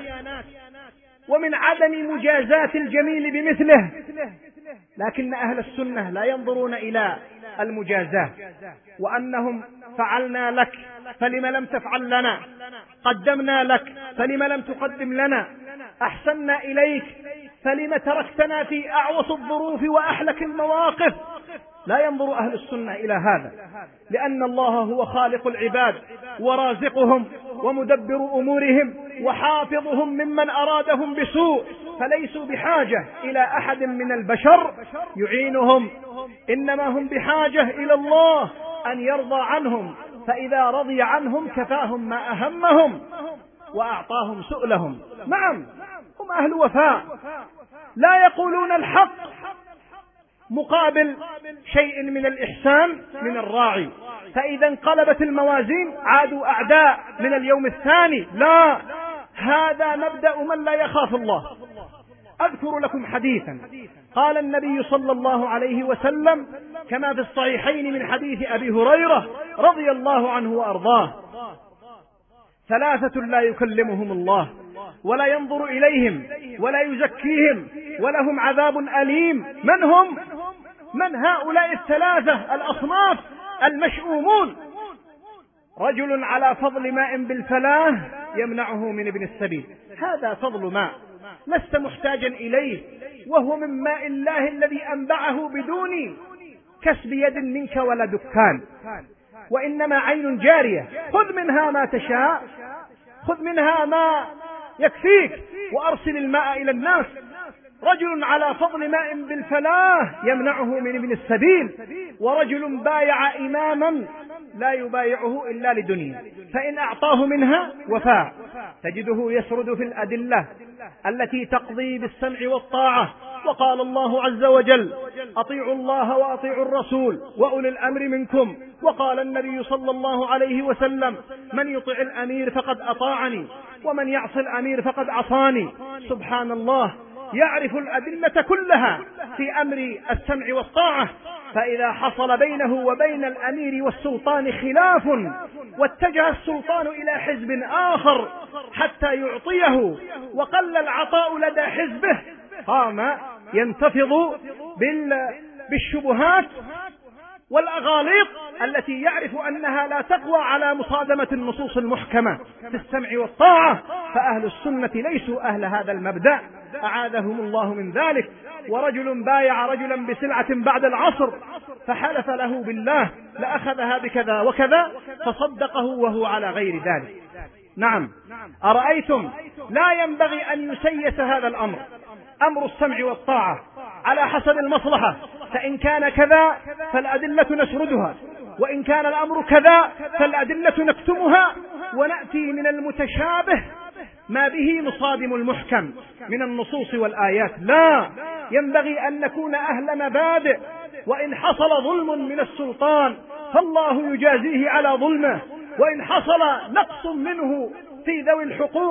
ومن عدم مجازاة الجميل بمثله، لكن أهل السنة لا ينظرون إلى المجازاة، وأنهم فعلنا لك فلم لم تفعل لنا، قدمنا لك فلم لم تقدم لنا، أحسننا إليك فلم تركتنا في أعوص الظروف وأحلك المواقف. لا ينظر أهل السنة إلى هذا، لأن الله هو خالق العباد ورازقهم ومدبر أمورهم وحافظهم ممن أرادهم بسوء، فليسوا بحاجة إلى أحد من البشر يعينهم، إنما هم بحاجة إلى الله أن يرضى عنهم، فإذا رضي عنهم كفاهم ما أهمهم وأعطاهم سؤلهم. نعم، هم أهل وفاء، لا يقولون الحق مقابل شيء من الإحسان من الراعي، فإذا انقلبت الموازين عادوا أعداء من اليوم الثاني. لا، هذا مبدأ من لا يخاف الله. أذكر لكم حديثا قال النبي صلى الله عليه وسلم كما في الصحيحين من حديث أبي هريرة رضي الله عنه وأرضاه: ثلاثة لا يكلمهم الله ولا ينظر إليهم ولا يزكيهم ولهم عذاب أليم. من هم؟ من هؤلاء الثلاثة الأصناف المشؤومون؟ رجل على فضل ماء بالفلاة يمنعه من ابن السبيل. هذا فضل ماء لست محتاجا إليه، وهو من ماء الله الذي أنبعه بدون كسب يد منك ولا دكان، وإنما عين جارية. خذ منها ما تشاء، خذ منها ما يكفيك وأرسل الماء إلى الناس. رجل على فضل ماء بالفلاة يمنعه من ابن السبيل، ورجل بايع إماما لا يبايعه إلا لدنيا، فإن أعطاه منها وفاء. تجده يسرد في الأدلة التي تقضي بالسمع والطاعة. وقال الله عز وجل: أطيعوا الله وأطيعوا الرسول وأولي الأمر منكم. وقال النبي صلى الله عليه وسلم: من يطع الأمير فقد أطاعني ومن يعص الأمير فقد عصاني. سبحان الله، يعرف الأدلة كلها في أمر السمع والطاعة. فإذا حصل بينه وبين الأمير والسلطان خلاف واتجه السلطان إلى حزب آخر حتى يعطيه وقل العطاء لدى حزبه، قام ينتفض بالشبهات والأغاليط التي يعرف أنها لا تقوى على مصادمة النصوص المحكمة في السمع والطاعة. فأهل السنة ليسوا أهل هذا المبدأ، أعاذهم الله من ذلك. ورجل بايع رجلا بسلعة بعد العصر فحلف له بالله لأخذها بكذا وكذا فصدقه وهو على غير ذلك. نعم، أرأيتم؟ لا ينبغي أن يسيس هذا الأمر، أمر السمع والطاعة على حسب المصلحة. فإن كان كذا فالأدلة نسردها، وإن كان الأمر كذا فالأدلة نكتمها، ونأتي من المتشابه ما به نصادم المحكم من النصوص والآيات. لا، ينبغي أن نكون أهل مبادئ. وإن حصل ظلم من السلطان فالله يجازيه على ظلمه، وإن حصل نقص منه في ذوي الحقوق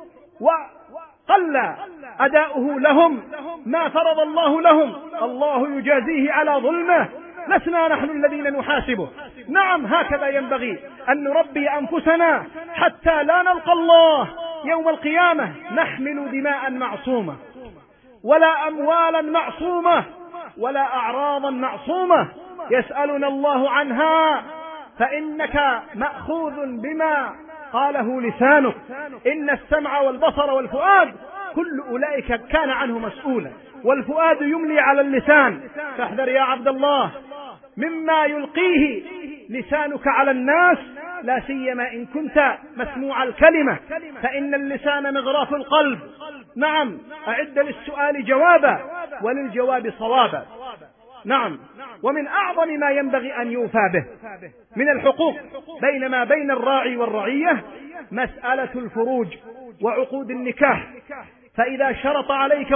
وقل أداؤه لهم ما فرض الله لهم، الله يجازيه على ظلمه، لسنا نحن الذين نحاسبه. نعم، هكذا ينبغي أن نربي أنفسنا حتى لا نلقى الله يوم القيامة نحمل دماء معصومة ولا أموالا معصومة ولا أعراضا معصومة يسألنا الله عنها، فإنك مأخوذ بما قاله لسانك. إن السمع والبصر والفؤاد كل أولئك كان عنه مسؤولا، والفؤاد يملي على اللسان. فاحذر يا عبد الله مما يلقيه لسانك على الناس، لا سيما إن كنت مسموع الكلمة، فإن اللسان مغراف القلب. نعم، أعد للسؤال جوابا وللجواب صوابا. نعم، ومن أعظم ما ينبغي أن يوفى به من الحقوق بين الراعي والرعية مسألة الفروج وعقود النكاح. فإذا شرط عليك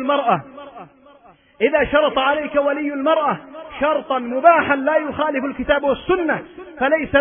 ولي المرأة شرطا مباحا لا يخالف الكتاب والسنة فليس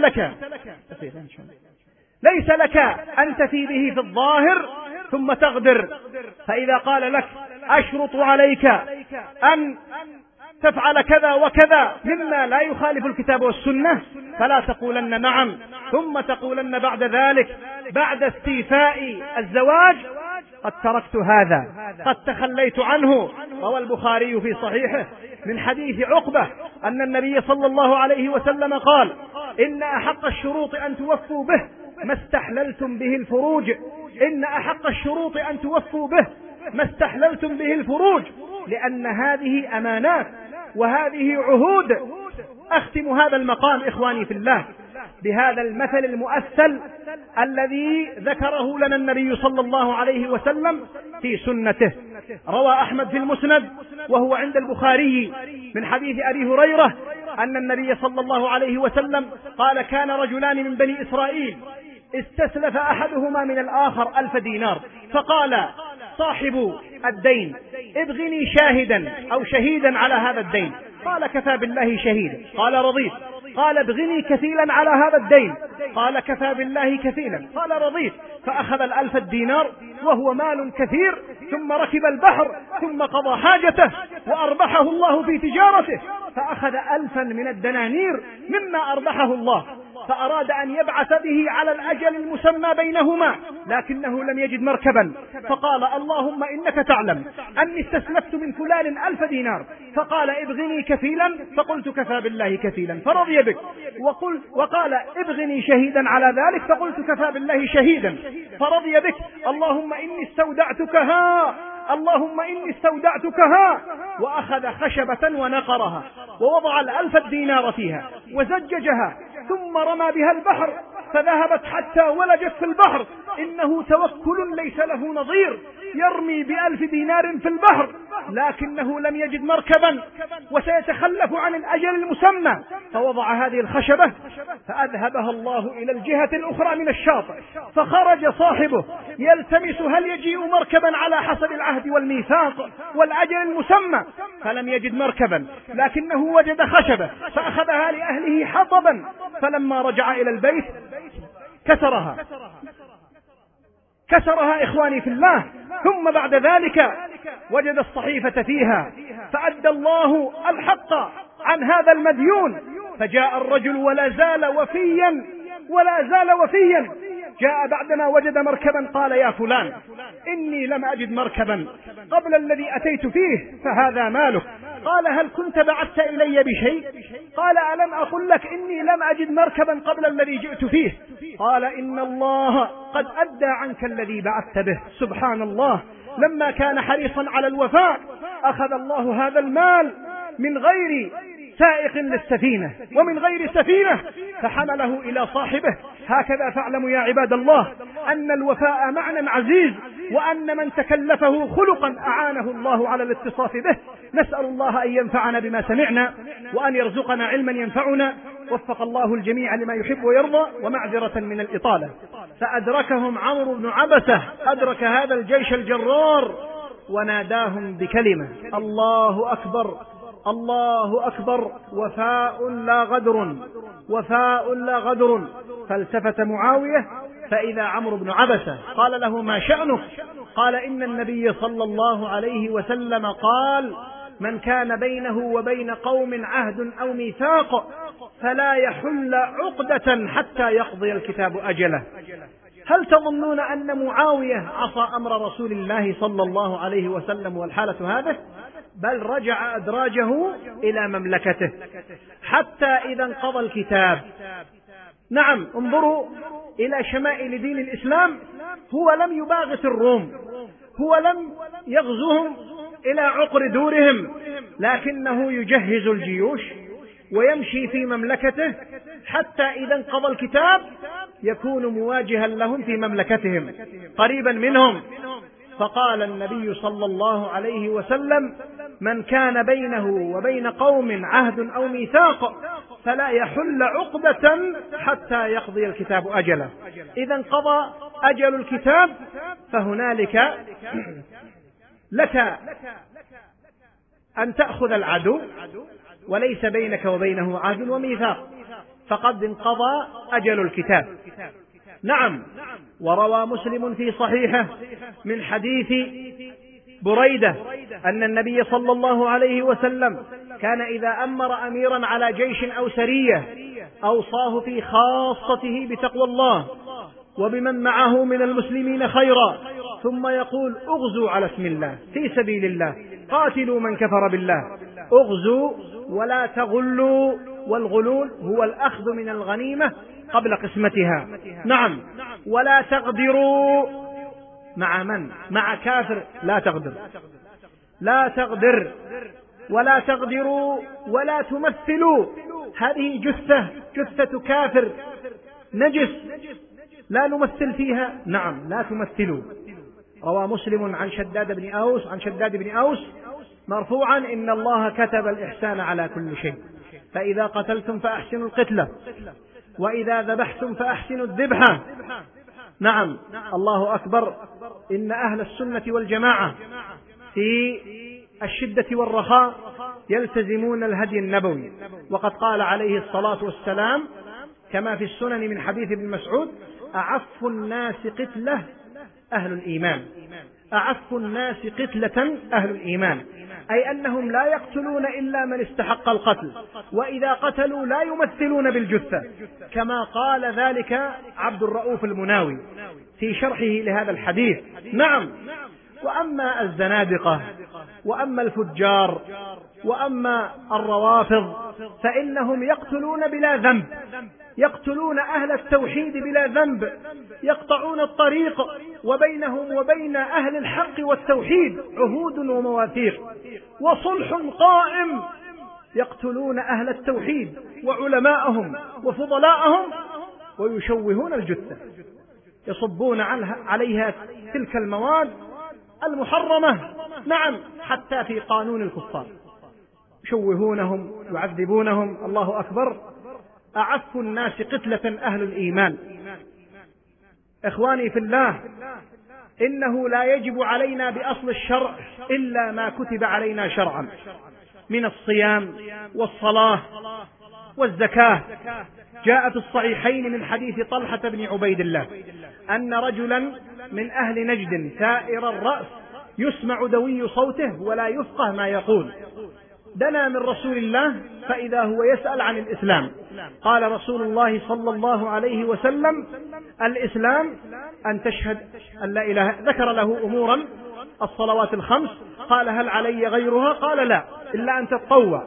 لك أن تفي به في الظاهر ثم تغدر. فإذا قال لك أشرط عليك أن تفعل كذا وكذا مما لا يخالف الكتاب والسنة فلا تقولن نعم ثم تقولن بعد ذلك بعد استيفاء الزواج قد تركت هذا، قد تخليت عنه. روى البخاري في صحيحه من حديث عقبة أن النبي صلى الله عليه وسلم قال: إن أحق الشروط أن توفوا به ما استحللتم به الفروج. إن أحق الشروط أن توفوا به ما استحللتم به الفروج، لأن هذه أمانات وهذه عهود. أختم هذا المقام إخواني في الله بهذا المثل المؤثل الذي ذكره لنا النبي صلى الله عليه وسلم في سنته. روى أحمد في المسند وهو عند البخاري من حديث أبي هريرة أن النبي صلى الله عليه وسلم قال: كان رجلان من بني إسرائيل استسلف أحدهما من الآخر 1000 دينار، فقال: صاحب الدين: ابغني شاهدا أو شهيدا على هذا الدين. قال: كفى بالله شهيدا. قال: رضيت. قال: ابغني كفيلا على هذا الدين. قال: كفى بالله كفيلا. قال: رضيت. فأخذ 1000 دينار وهو مال كثير، ثم ركب البحر، ثم قضى حاجته وأربحه الله في تجارته، فأخذ 1000 من الدنانير مما أربحه الله، فأراد أن يبعث به على الأجل المسمى بينهما، لكنه لم يجد مركبا، فقال: اللهم إنك تعلم أني استسلفت من فلان 1000 دينار، فقال: ابغني كفيلا، فقلت: كفى بالله كفيلا، فرضي بك. وقال: ابغني شهيدا على ذلك، فقلت: كفى بالله شهيدا، فرضي بك. اللهم إني استودعتكها، اللهم إني استودعتكها. وأخذ خشبة ونقرها ووضع 1000 دينار فيها وزججها، ثم رمى بها البحر فذهبت حتى ولجت في البحر. إنه توكل ليس له نظير، يرمي ب1000 دينار في البحر، لكنه لم يجد مركبا وسيتخلف عن الأجل المسمى، فوضع هذه الخشبة فأذهبها الله إلى الجهة الأخرى من الشاطئ، فخرج صاحبه يلتمس هل يجيء مركبا على حسب العهد والميثاق والأجل المسمى، فلم يجد مركبا، لكنه وجد خشبة فأخذها لأهله حطبا، فلما رجع إلى البيت كسرها إخواني في الله. ثم بعد ذلك وجد الصحيفة فيها، فأدى الله الحق عن هذا المديون، فجاء الرجل ولا زال وفيا، جاء بعدما وجد مركبا قال: يا فلان، إني لم أجد مركبا قبل الذي أتيت فيه، فهذا مالك. قال: هل كنت بعثت إلي بشيء؟ قال: ألم أقل لك إني لم أجد مركبا قبل الذي جئت فيه؟ قال: إن الله قد أدى عنك الذي بعثت به. سبحان الله، لما كان حريصا على الوفاء أخذ الله هذا المال من غير سائق للسفينة ومن غير سفينة فحمله إلى صاحبه. هكذا فاعلموا يا عباد الله أن الوفاء معنى عزيز، وأن من تكلفه خلقا أعانه الله على الاتصاف به. نسأل الله أن ينفعنا بما سمعنا وأن يرزقنا علما ينفعنا. وفق الله الجميع لما يحب ويرضى. ومعذرة من الإطالة، فأدركهم عمرو بن عبسة، أدرك هذا الجيش الجرار وناداهم بكلمة: الله أكبر، الله أكبر، وفاء لا غدر، وفاء لا غدر. فالتفت معاوية فإذا عمرو بن عبسة، قال له: ما شأنك؟ قال: إن النبي صلى الله عليه وسلم قال: من كان بينه وبين قوم عهد أو ميثاق فلا يحل عقدة حتى يقضي الكتاب أجله. هل تظنون أن معاوية عصى أمر رسول الله صلى الله عليه وسلم والحالة هذه؟ بل رجع أدراجه إلى مملكته حتى إذا انقضى الكتاب. نعم، انظروا إلى شمائل دين الإسلام. هو لم يباغت الروم، هو لم يغزوهم إلى عقر دورهم، لكنه يجهز الجيوش ويمشي في مملكته حتى إذا انقضى الكتاب يكون مواجها لهم في مملكتهم قريبا منهم. فقال النبي صلى الله عليه وسلم: من كان بينه وبين قوم عهد أو ميثاق فلا يحل عقدة حتى يقضي الكتاب أجله. إذا انقضى أجل الكتاب فهنالك لك أن تأخذ العدو وليس بينك وبينه عهد وميثاق، فقد انقضى أجل الكتاب. نعم. وروى مسلم في صحيحه من حديث بريدة أن النبي صلى الله عليه وسلم كان إذا أمر أميرا على جيش أو سرية أوصاه في خاصته بتقوى الله وبمن معه من المسلمين خيرا، ثم يقول: اغزوا على اسم الله في سبيل الله، قاتلوا من كفر بالله، اغزوا ولا تغلوا، والغلول هو الأخذ من الغنيمة قبل قسمتها. نعم. ولا تغدروا. مع من؟ مع كافر لا تغدر، لا تغدر، ولا تغدروا، ولا تمثلوا. هذه جثة كافر نجس لا نمثل فيها. نعم، لا تمثلوا. روى مسلم عن شداد بن أوس مرفوعا: إن الله كتب الإحسان على كل شيء، فإذا قتلتم فأحسنوا القتلة، وإذا ذبحتم فأحسنوا الذبحة، نعم، الله أكبر. إن أهل السنة والجماعة في الشدة والرخاء يلتزمون الهدي النبوي، وقد قال عليه الصلاة والسلام كما في السنن من حديث ابن مسعود: أعف الناس قتلة أهل الإيمان. أعف الناس قتلة أهل الإيمان، أي أنهم لا يقتلون إلا من استحق القتل، وإذا قتلوا لا يمثلون بالجثة، كما قال ذلك عبد الرؤوف المناوي في شرحه لهذا الحديث. نعم، وأما الزنادقة وأما الفجار وأما الروافض فإنهم يقتلون بلا ذنب، يقتلون أهل التوحيد بلا ذنب، يقطعون الطريق، وبينهم وبين أهل الحق والتوحيد عهود ومواثيق وصلح قائم، يقتلون أهل التوحيد وعلماءهم وفضلاءهم ويشوهون الجثة، يصبون عليها تلك المواد المحرمة. نعم، حتى في قانون الكفار يشوهونهم يعذبونهم. الله أكبر. أعف الناس قتلة أهل الإيمان. إخواني في الله، إنه لا يجب علينا بأصل الشرع إلا ما كتب علينا شرعا من الصيام والصلاة والزكاة. جاء في الصحيحين من حديث طلحة بن عبيد الله أن رجلا من أهل نجد ثائر الرأس يسمع دوي صوته ولا يفقه ما يقول، دنا من رسول الله فإذا هو يسأل عن الإسلام. قال رسول الله صلى الله عليه وسلم: الإسلام أن تشهد أن لا إله. ذكر له أمورا: الصلوات الخمس. قال: هل علي غيرها؟ قال: لا، إلا أن تتطوع.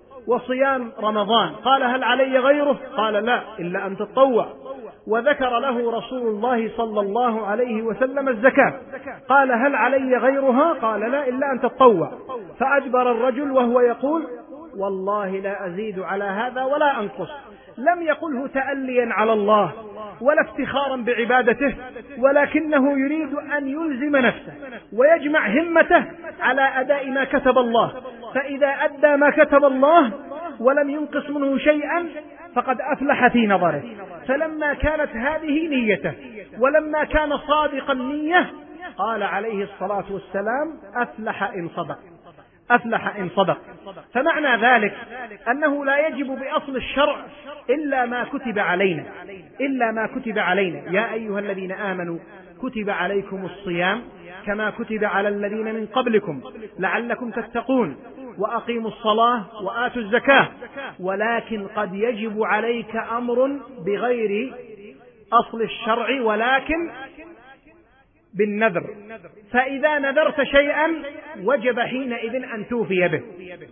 وصيام رمضان. قال: هل علي غيره؟ قال: لا، إلا أن تتطوع. وذكر له رسول الله صلى الله عليه وسلم الزكاة. قال: هل علي غيرها؟ قال: لا، إلا أن تتطوع. فأجبر الرجل وهو يقول: والله لا أزيد على هذا ولا أنقص. لم يقله تأليا على الله ولا افتخارا بعبادته، ولكنه يريد أن يلزم نفسه ويجمع همته على أداء ما كتب الله، فإذا أدى ما كتب الله ولم ينقص منه شيئا فقد أفلح في نظره. فلما كانت هذه نيته ولما كان صادق النية قال عليه الصلاة والسلام: أفلح إن صدق. أفلح إن صدق. فمعنى ذلك أنه لا يجب بأصل الشرع إلا ما كتب علينا، إلا ما كتب علينا. يا أيها الذين آمنوا كتب عليكم الصيام كما كتب على الذين من قبلكم لعلكم تتقون وأقيموا الصلاة وآتوا الزكاة. ولكن قد يجب عليك أمر بغير أصل الشرع ولكن بالنذر، فإذا نذرت شيئا وجب حينئذ أن توفي به.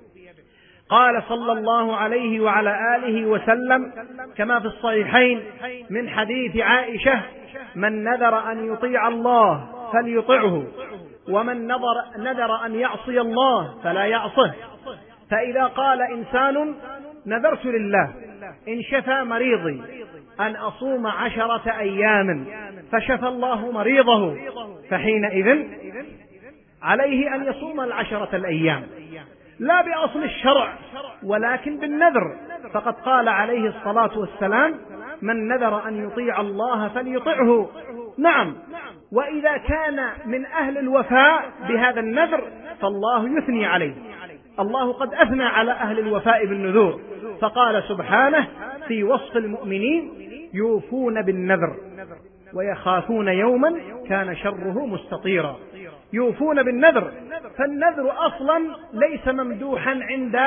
قال صلى الله عليه وعلى آله وسلم كما في الصحيحين من حديث عائشة: من نذر أن يطيع الله فليطعه، ومن نذر أن يعصي الله فلا يعصه. فإذا قال إنسان: نذرت لله إن شفى مريضي أن أصوم 10 أيام فشفى الله مريضه، فحينئذ عليه أن يصوم 10 الأيام، لا بأصل الشرع ولكن بالنذر. فقد قال عليه الصلاة والسلام: من نذر أن يطيع الله فليطعه. نعم، وإذا كان من أهل الوفاء بهذا النذر فالله يثني عليه. الله قد أثنى على أهل الوفاء بالنذور، فقال سبحانه في وصف المؤمنين: يوفون بالنذر ويخافون يوما كان شره مستطيرا. يوفون بالنذر، فالنذر أصلا ليس ممدوحا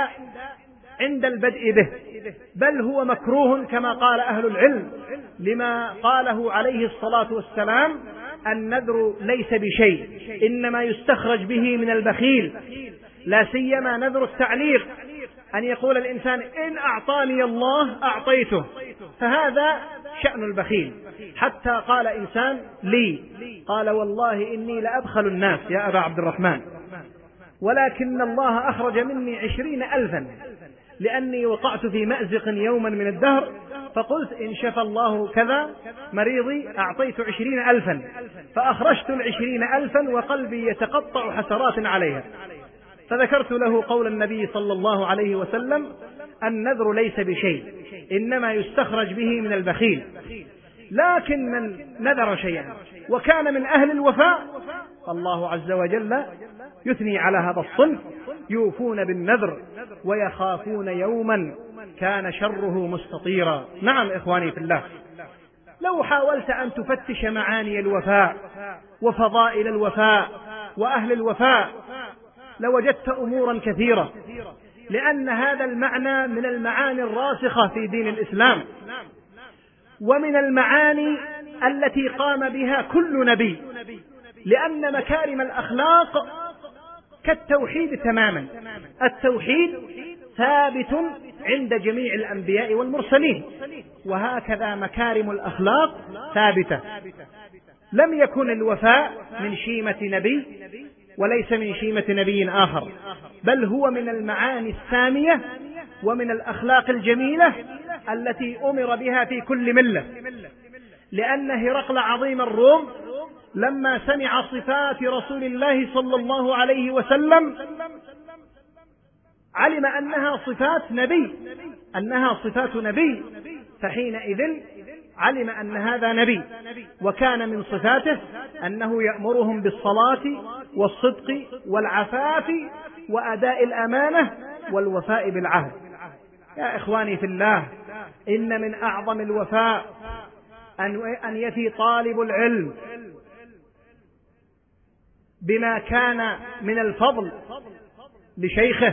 عند البدء به، بل هو مكروه كما قال أهل العلم، لما قاله عليه الصلاة والسلام: النذر ليس بشيء، إنما يستخرج به من البخيل، لا سيما نذر التعليق، أن يقول الإنسان: إن أعطاني الله أعطيته، فهذا شأن البخيل. حتى قال إنسان لي، قال: والله إني لأبخل الناس يا أبا عبد الرحمن، ولكن الله أخرج مني 20,000 لأني وقعت في مأزق يوما من الدهر، فقلت إن شفى الله كذا مريضي أعطيت 20,000، فأخرجت 20,000 وقلبي يتقطع حسرات عليها. فذكرت له قول النبي صلى الله عليه وسلم: النذر ليس بشيء، إنما يستخرج به من البخيل. لكن من نذر شيئا وكان من أهل الوفاء الله عز وجل يثني على هذا الصنف: يوفون بالنذر ويخافون يوما كان شره مستطيرا. نعم إخواني في الله، لو حاولت أن تفتش معاني الوفاء وفضائل الوفاء وأهل الوفاء لوجدت أمورا كثيرة، لأن هذا المعنى من المعاني الراسخة في دين الإسلام، ومن المعاني التي قام بها كل نبي، لأن مكارم الأخلاق كالتوحيد تماما. التوحيد ثابت عند جميع الأنبياء والمرسلين، وهكذا مكارم الأخلاق ثابتة. لم يكن الوفاء من شيمة نبي وليس من شيمة نبي آخر، بل هو من المعاني السامية ومن الأخلاق الجميلة التي أمر بها في كل ملة. لأن هرقل عظيم الروم لما سمع صفات رسول الله صلى الله عليه وسلم علم أنها صفات نبي، فحينئذ علم أن هذا نبي. وكان من صفاته أنه يأمرهم بالصلاة والصدق والعفاف وأداء الأمانة والوفاء بالعهد. يا إخواني في الله، إن من أعظم الوفاء أن يفي طالب العلم بما كان من الفضل لشيخه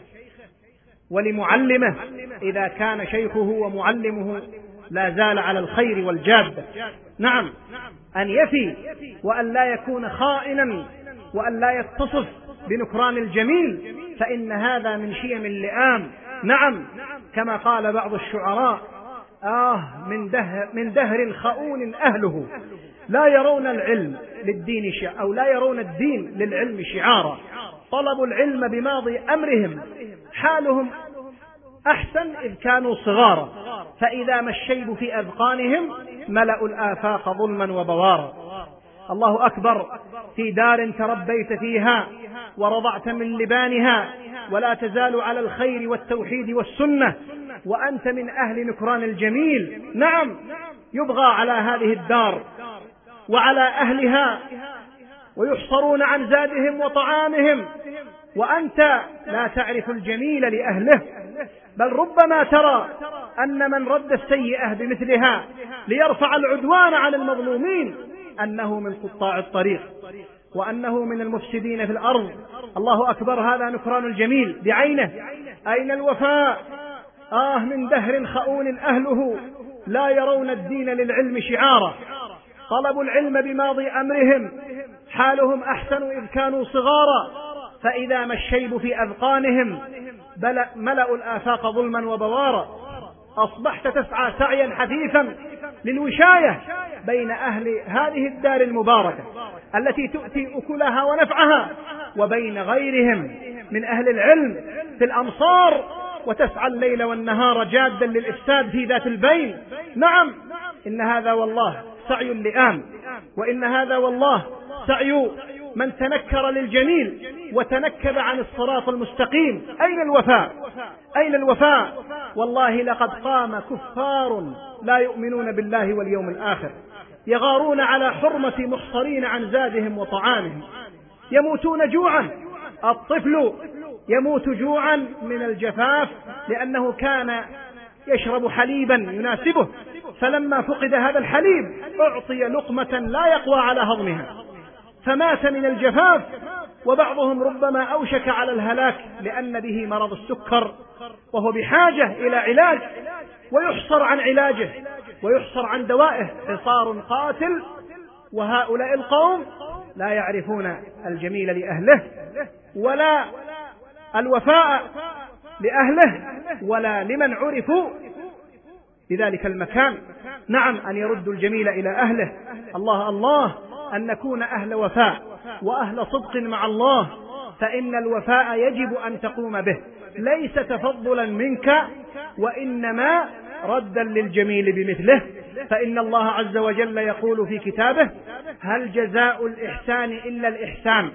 ولمعلمه إذا كان شيخه ومعلمه لا زال على الخير والجادة. نعم، أن يفي وأن لا يكون خائنا وأن لا يتصف بنكران الجميل، فإن هذا من شيم اللئام. نعم، كما قال بعض الشعراء: من دهر خؤون أهله لا يرون العلم للدين أو لا يرون الدين للعلم شعارا، طلبوا العلم بماضي أمرهم، حالهم أحسن إذ كانوا صغارا، فإذا ما الشيب في أذقانهم ملأوا الآفاق ظلما وبوارا. الله أكبر، في دار تربيت فيها ورضعت من لبانها، ولا تزال على الخير والتوحيد والسنة، وأنت من أهل نكران الجميل. نعم، يبغى على هذه الدار وعلى أهلها ويحصرون عن زادهم وطعامهم، وأنت لا تعرف الجميل لأهله، بل ربما ترى أن من رد السيئة بمثلها ليرفع العدوان على المظلومين أنه من قطاع الطريق وأنه من المفسدين في الأرض. الله أكبر، هذا نكران الجميل بعينه. أين الوفاء؟ من دهر خؤون أهله لا يرون الدين للعلم شعارا، طلبوا العلم بماضي أمرهم، حالهم أحسن إذ كانوا صغارا، فإذا ما الشيب في أذقانهم ملأوا الآفاق ظلما وبوارا. أصبحت تسعى سعيا حثيثا للوشاية بين أهل هذه الدار المباركة التي تؤتي أكلها ونفعها وبين غيرهم من أهل العلم في الأمصار، وتسعى الليل والنهار جادا للإفساد في ذات البين. نعم، إن هذا والله سعي اللئام، وإن هذا والله سعي من تنكر للجميل وتنكب عن الصراط المستقيم. أين الوفاء؟ أين الوفاء؟ والله لقد قام كفار لا يؤمنون بالله واليوم الآخر يغارون على حرمة محصرين عن زادهم وطعامهم، يموتون جوعا. الطفل يموت جوعا من الجفاف لأنه كان يشرب حليبا يناسبه، فلما فقد هذا الحليب أعطي لقمة لا يقوى على هضمها فمات من الجفاف. وبعضهم ربما أوشك على الهلاك لأن به مرض السكر وهو بحاجة إلى علاج، ويحصر عن علاجه ويحصر عن دوائه حصار قاتل. وهؤلاء القوم لا يعرفون الجميل لأهله ولا الوفاء لأهله ولا لمن عرفوا بذلك المكان. نعم، أن يردوا الجميل إلى أهله. الله الله، أن نكون أهل وفاء وأهل صدق مع الله، فإن الوفاء يجب أن تقوم به، ليس تفضلا منك وإنما ردا للجميل بمثله. فإن الله عز وجل يقول في كتابه: هل جزاء الإحسان إلا الإحسان.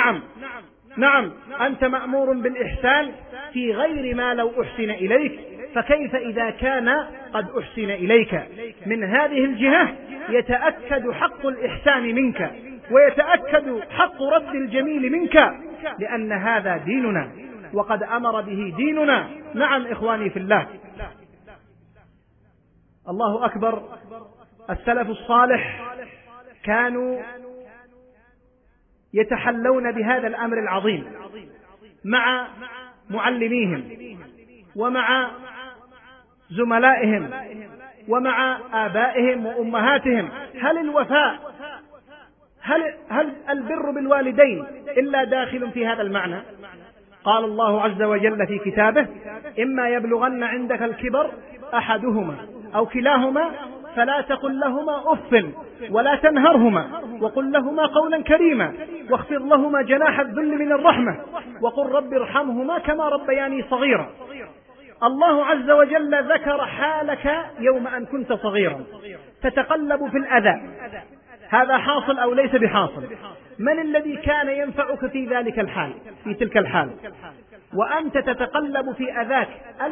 نعم، أنت مأمور بالإحسان في غير ما لو أحسن إليك فكيف إذا كان قد أحسن إليك من هذه الجهة؟ يتأكد حق الإحسان منك، ويتأكد حق رد الجميل منك، لأن هذا ديننا وقد أمر به ديننا. نعم إخواني في الله، الله أكبر. السلف الصالح كانوا يتحلون بهذا الأمر العظيم مع معلميهم ومع زملائهم ومع آبائهم وأمهاتهم. هل الوفاء، هل البر بالوالدين إلا داخل في هذا المعنى؟ قال الله عز وجل في كتابه: إما يبلغن عندك الكبر أحدهما أو كلاهما فلا تقل لهما أف ولا تنهرهما وقل لهما قولا كريما واخفض لهما جناح الذل من الرحمة وقل رب ارحمهما كما ربياني صغيرا. الله عز وجل ذكر حالك يوم أن كنت صغيرا تتقلب في الأذى، هذا حاصل أو ليس بحاصل؟ من الذي كان ينفعك في ذلك الحال، في تلك الحال وأنت تتقلب في أذاك؟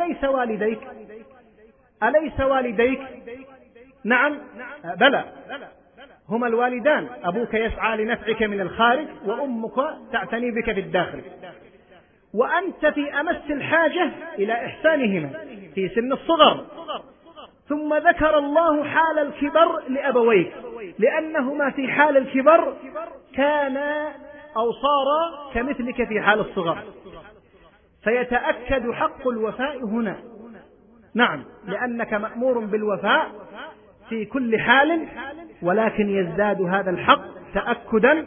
أليس والديك؟ نعم بلى، هما الوالدان. أبوك يسعى لنفعك من الخارج وأمك تعتني بك في الداخل، وأنت في أمس الحاجة إلى إحسانهما في سن الصغر. ثم ذكر الله حال الكبر لأبويك، لأنهما في حال الكبر كانا أو صارا كمثلك في حال الصغر، فيتأكد حق الوفاء هنا. نعم، لأنك مأمور بالوفاء في كل حال، ولكن يزداد هذا الحق تأكدا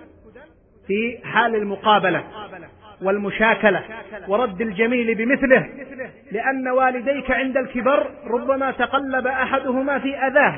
في حال المقابلة والمشاكلة ورد الجميل بمثله، لأن والديك عند الكبر ربما تقلب أحدهما في أذاه،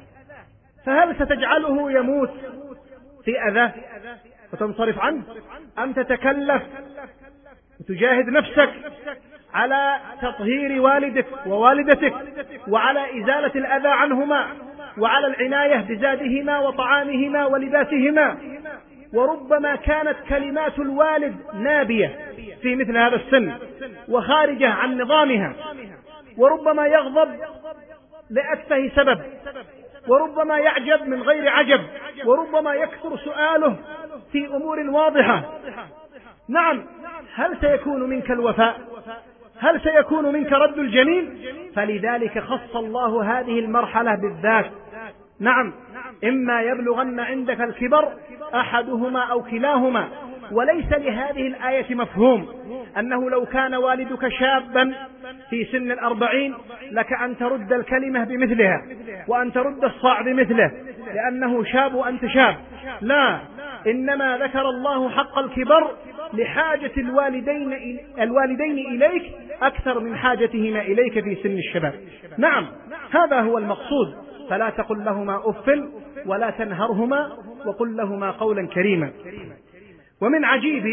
فهل ستجعله يموت في أذاه وتنصرف عنه، أم تتكلف وتجاهد نفسك على تطهير والدك ووالدتك وعلى إزالة الأذى عنهما وعلى العناية بزادهما وطعامهما ولباسهما؟ وربما كانت كلمات الوالد نابية في مثل هذا السن وخارجة عن نظامها، وربما يغضب لأتفه سبب، وربما يعجب من غير عجب، وربما يكثر سؤاله في أمور واضحة. نعم، هل سيكون منك الوفاء؟ هل سيكون منك رد الجميل؟ فلذلك خص الله هذه المرحلة بالذات. نعم، إما يبلغن عندك الكبر أحدهما أو كلاهما. وليس لهذه الآية مفهوم أنه لو كان والدك شابا في سن 40 لك أن ترد الكلمة بمثلها وأن ترد الصاع بمثله لأنه شاب وأنت شاب. لا، إنما ذكر الله حق الكبر لحاجة الوالدين إليك أكثر من حاجتهما إليك في سن الشباب. نعم، هذا هو المقصود. فلا تقل لهما أف ولا تنهرهما وقل لهما قولا كريما. ومن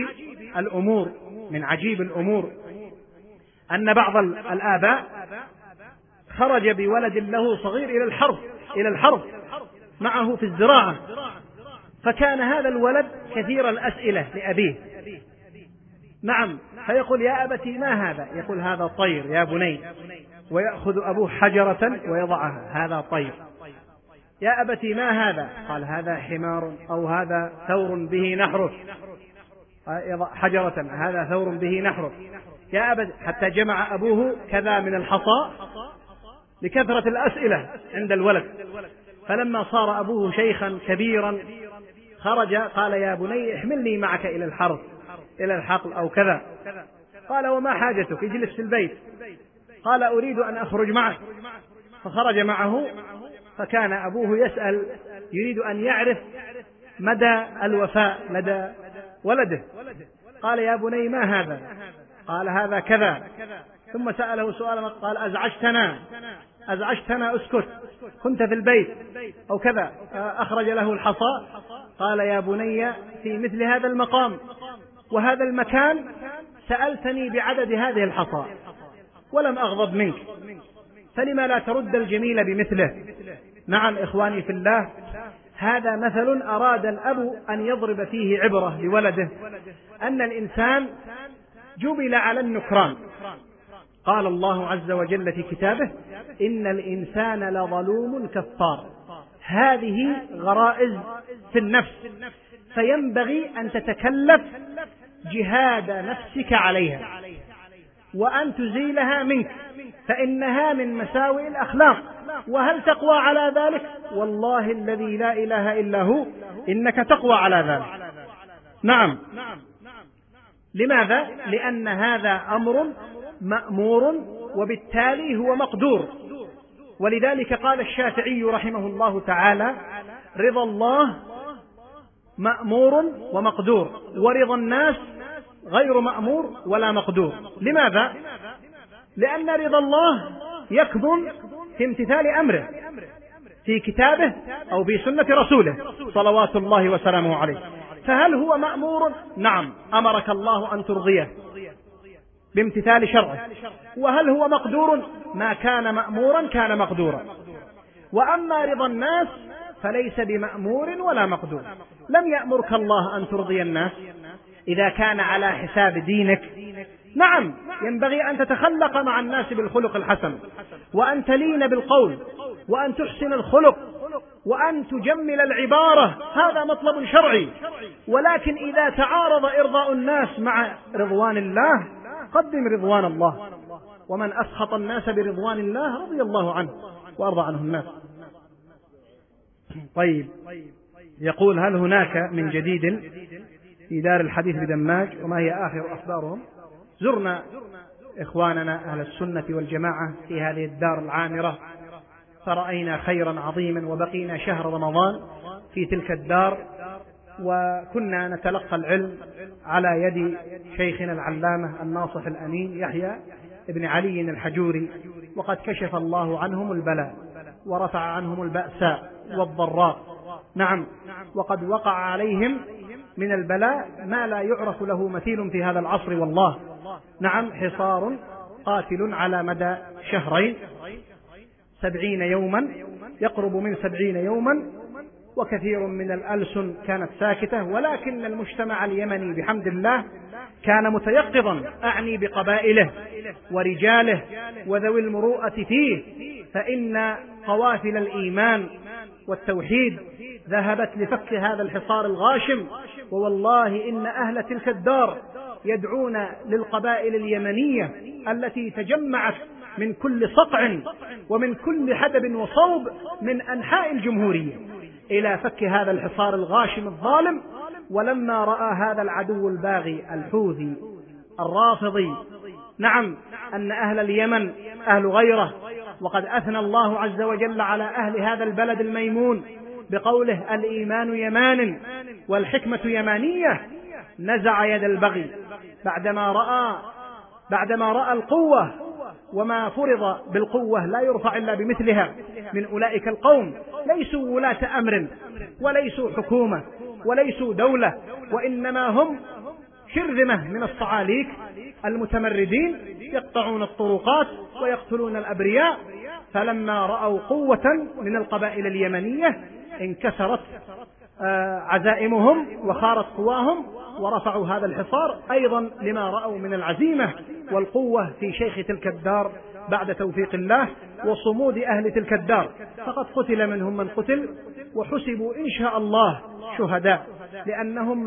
عجيب الأمور أن بعض الآباء خرج بولد له صغير إلى الحرب معه في الزراعة، فكان هذا الولد كثير الأسئلة لأبيه. نعم، فيقول: يا أبتي ما هذا؟ يقول: هذا طير يا بني. ويأخذ أبوه حجرة ويضعها: هذا طير. يا أبتي ما هذا؟ قال: هذا حمار أو هذا ثور به نحرك. يضع حجرة: هذا ثور به نحرك. يا أبت، حتى جمع أبوه كذا من الحصى لكثرة الأسئلة عند الولد. فلما صار أبوه شيخا كبيرا خرج قال: يا بني احملني معك إلى الحقل أو كذا. قال: وما حاجتك؟ اجلس في البيت. قال: أريد أن أخرج معك. فخرج معه، فكان أبوه يسأل يريد أن يعرف مدى الوفاء لدى ولده. قال: يا بني ما هذا؟ قال: هذا كذا. ثم سأله سؤالا قال: أزعجتنا اسكت، كنت في البيت أو كذا. أخرج له الحصى. قال: يا بني في مثل هذا المقام وهذا المكان سألتني بعدد هذه الحصى ولم أغضب منك، فلما لا ترد الجميل بمثله؟ نعم إخواني في الله، هذا مثل أراد الأب أن يضرب فيه عبرة لولده، أن الإنسان جبل على النكران. قال الله عز وجل في كتابه: إن الإنسان لظلوم كفار. هذه غرائز في النفس، فينبغي أن تتكلف جهاد نفسك عليها وأن تزيلها منك، فإنها من مساوئ الأخلاق. وهل تقوى على ذلك؟ والله الذي لا إله إلا هو إنك تقوى على ذلك. نعم. لماذا؟ لأن هذا أمر مأمور وبالتالي هو مقدور. ولذلك قال الشافعي رحمه الله تعالى: رضا الله مأمور ومقدور، ورضا الناس غير مأمور ولا مقدور. لماذا؟ لأن رضا الله يكمن في امتثال أمره في كتابه أو في سنة رسوله صلوات الله وسلامه عليه. فهل هو مأمور؟ نعم، أمرك الله أن ترضيه بامتثال شرعه. وهل هو مقدور؟ ما كان مأمورا كان مقدورا. وأما رضا الناس فليس بمأمور ولا مقدور. لم يأمرك الله أن ترضي الناس إذا كان على حساب دينك. نعم، ينبغي أن تتخلق مع الناس بالخلق الحسن، وأن تلين بالقول، وأن تحسن الخلق، وأن تجمل العبارة. هذا مطلب شرعي. ولكن إذا تعارض إرضاء الناس مع رضوان الله قدم رضوان الله. ومن أسخط الناس برضوان الله رضي الله عنه وأرضى عنه الناس. طيب، يقول: هل هناك من جديد في دار الحديث بدماج، وما هي آخر أخبارهم؟ زرنا إخواننا أهل السنة والجماعة في هذه الدار العامرة، فرأينا خيرا عظيما، وبقينا شهر رمضان في تلك الدار، وكنا نتلقى العلم على يد شيخنا العلامة الناصح الأمين يحيى ابن علي الحجوري، وقد كشف الله عنهم البلاء ورفع عنهم البأساء والضراء. نعم، وقد وقع عليهم من البلاء ما لا يعرف له مثيل في هذا العصر والله. نعم، حصار قاتل على مدى شهرين، 70 يوما، يقرب من 70 يوما، وكثير من الألسن كانت ساكتة. ولكن المجتمع اليمني بحمد الله كان متيقظا، أعني بقبائله ورجاله وذوي المروءة فيه، فإن قوافل الإيمان والتوحيد ذهبت لفك هذا الحصار الغاشم. ووالله إن أهل تلك الدار يدعون للقبائل اليمنية التي تجمعت من كل صقع ومن كل حدب وصوب من أنحاء الجمهورية إلى فك هذا الحصار الغاشم الظالم. ولما رأى هذا العدو الباغي الحوثي الرافضي، نعم، أن أهل اليمن أهل غيره، وقد أثنى الله عز وجل على أهل هذا البلد الميمون بقوله: الإيمان يمان والحكمة يمانية، نزع يد البغي بعدما رأى القوة، وما فرض بالقوة لا يرفع إلا بمثلها من أولئك القوم. ليسوا ولاة أمر وليسوا حكومة وليسوا دولة، وإنما هم شرذمة من الصعاليك المتمردين يقطعون الطرقات ويقتلون الأبرياء. فلما رأوا قوة من القبائل اليمنية انكسرت عزائمهم وخارت قواهم ورفعوا هذا الحصار، أيضا لما رأوا من العزيمة والقوة في شيخ تلك الدار بعد توفيق الله وصمود أهل تلك الدار. فقد قتل منهم من قتل، وحسبوا إن شاء الله شهداء، لأنهم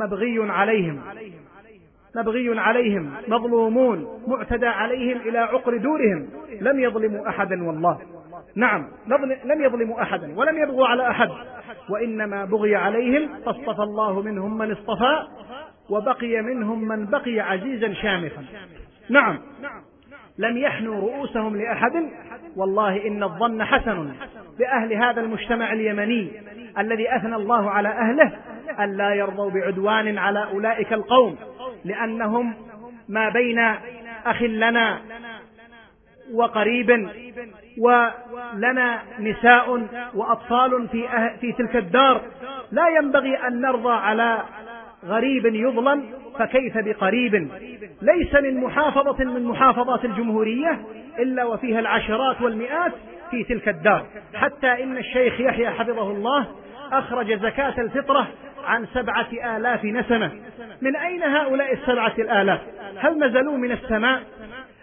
مبغي عليهم مظلومون معتدى عليهم إلى عقر دورهم. لم يظلموا أحدا والله. نعم، لم يظلموا أحدا ولم يبغوا على أحد، وإنما بغي عليهم، فاصطفى الله منهم من اصطفى، وبقي منهم من بقي عزيزا شامخا. نعم، لم يحنوا رؤوسهم لأحد. والله إن الظن حسن بأهل هذا المجتمع اليمني الذي أثنى الله على أهله أن لا يرضوا بعدوان على أولئك القوم، لأنهم ما بين أخ لنا وقريب، ولنا نساء وأطفال في تلك الدار. لا ينبغي أن نرضى على غريب يظلم، فكيف بقريب؟ ليس من محافظة من محافظات الجمهورية إلا وفيها العشرات والمئات في تلك الدار. حتى إن الشيخ يحيى حفظه الله أخرج زكاة الفطرة عن 7,000 نسمة. من أين هؤلاء 7,000؟ هل نزلوا من السماء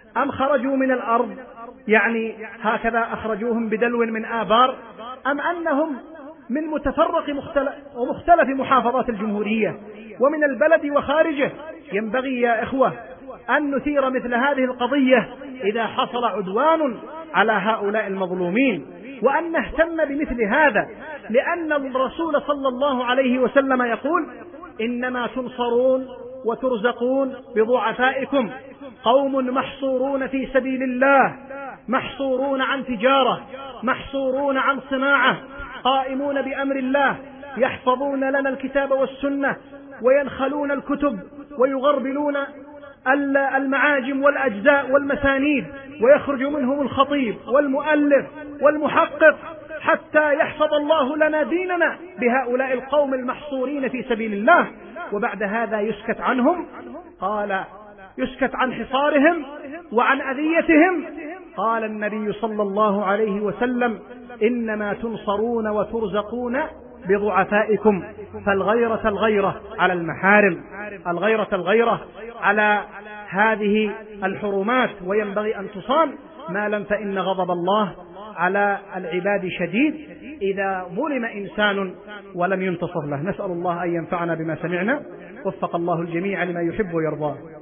أم خرجوا من الأرض يعني هكذا أخرجوهم بدلو من آبار، أم أنهم من متفرق ومختلف محافظات الجمهورية ومن البلد وخارجه؟ ينبغي يا إخوة أن نثير مثل هذه القضية إذا حصل عدوان على هؤلاء المظلومين، وأن نهتم بمثل هذا، لأن الرسول صلى الله عليه وسلم يقول: إنما تنصرون وترزقون بضعفائكم، قوم محصورون في سبيل الله، محصورون عن تجارة، محصورون عن صناعة، قائمون بأمر الله، يحفظون لنا الكتاب والسنة وينخلون الكتب ويغربلون المعاجم والأجزاء والمسانيد، ويخرج منهم الخطيب والمؤلف والمحقق حتى يحفظ الله لنا ديننا بهؤلاء القوم المحصورين في سبيل الله، وبعد هذا يسكت عنهم؟ قال: يسكت عن حصارهم وعن أذيتهم؟ قال النبي صلى الله عليه وسلم: إنما تنصرون وترزقون بضعفائكم. فالغيرة الغيرة على المحارم، الغيرة على هذه الحرمات، وينبغي أن تصان، ما لم فإن غضب الله على العباد شديد إذا ظلم إنسان ولم ينتصر له. نسأل الله أن ينفعنا بما سمعنا، وفق الله الجميع لما يحب ويرضاه.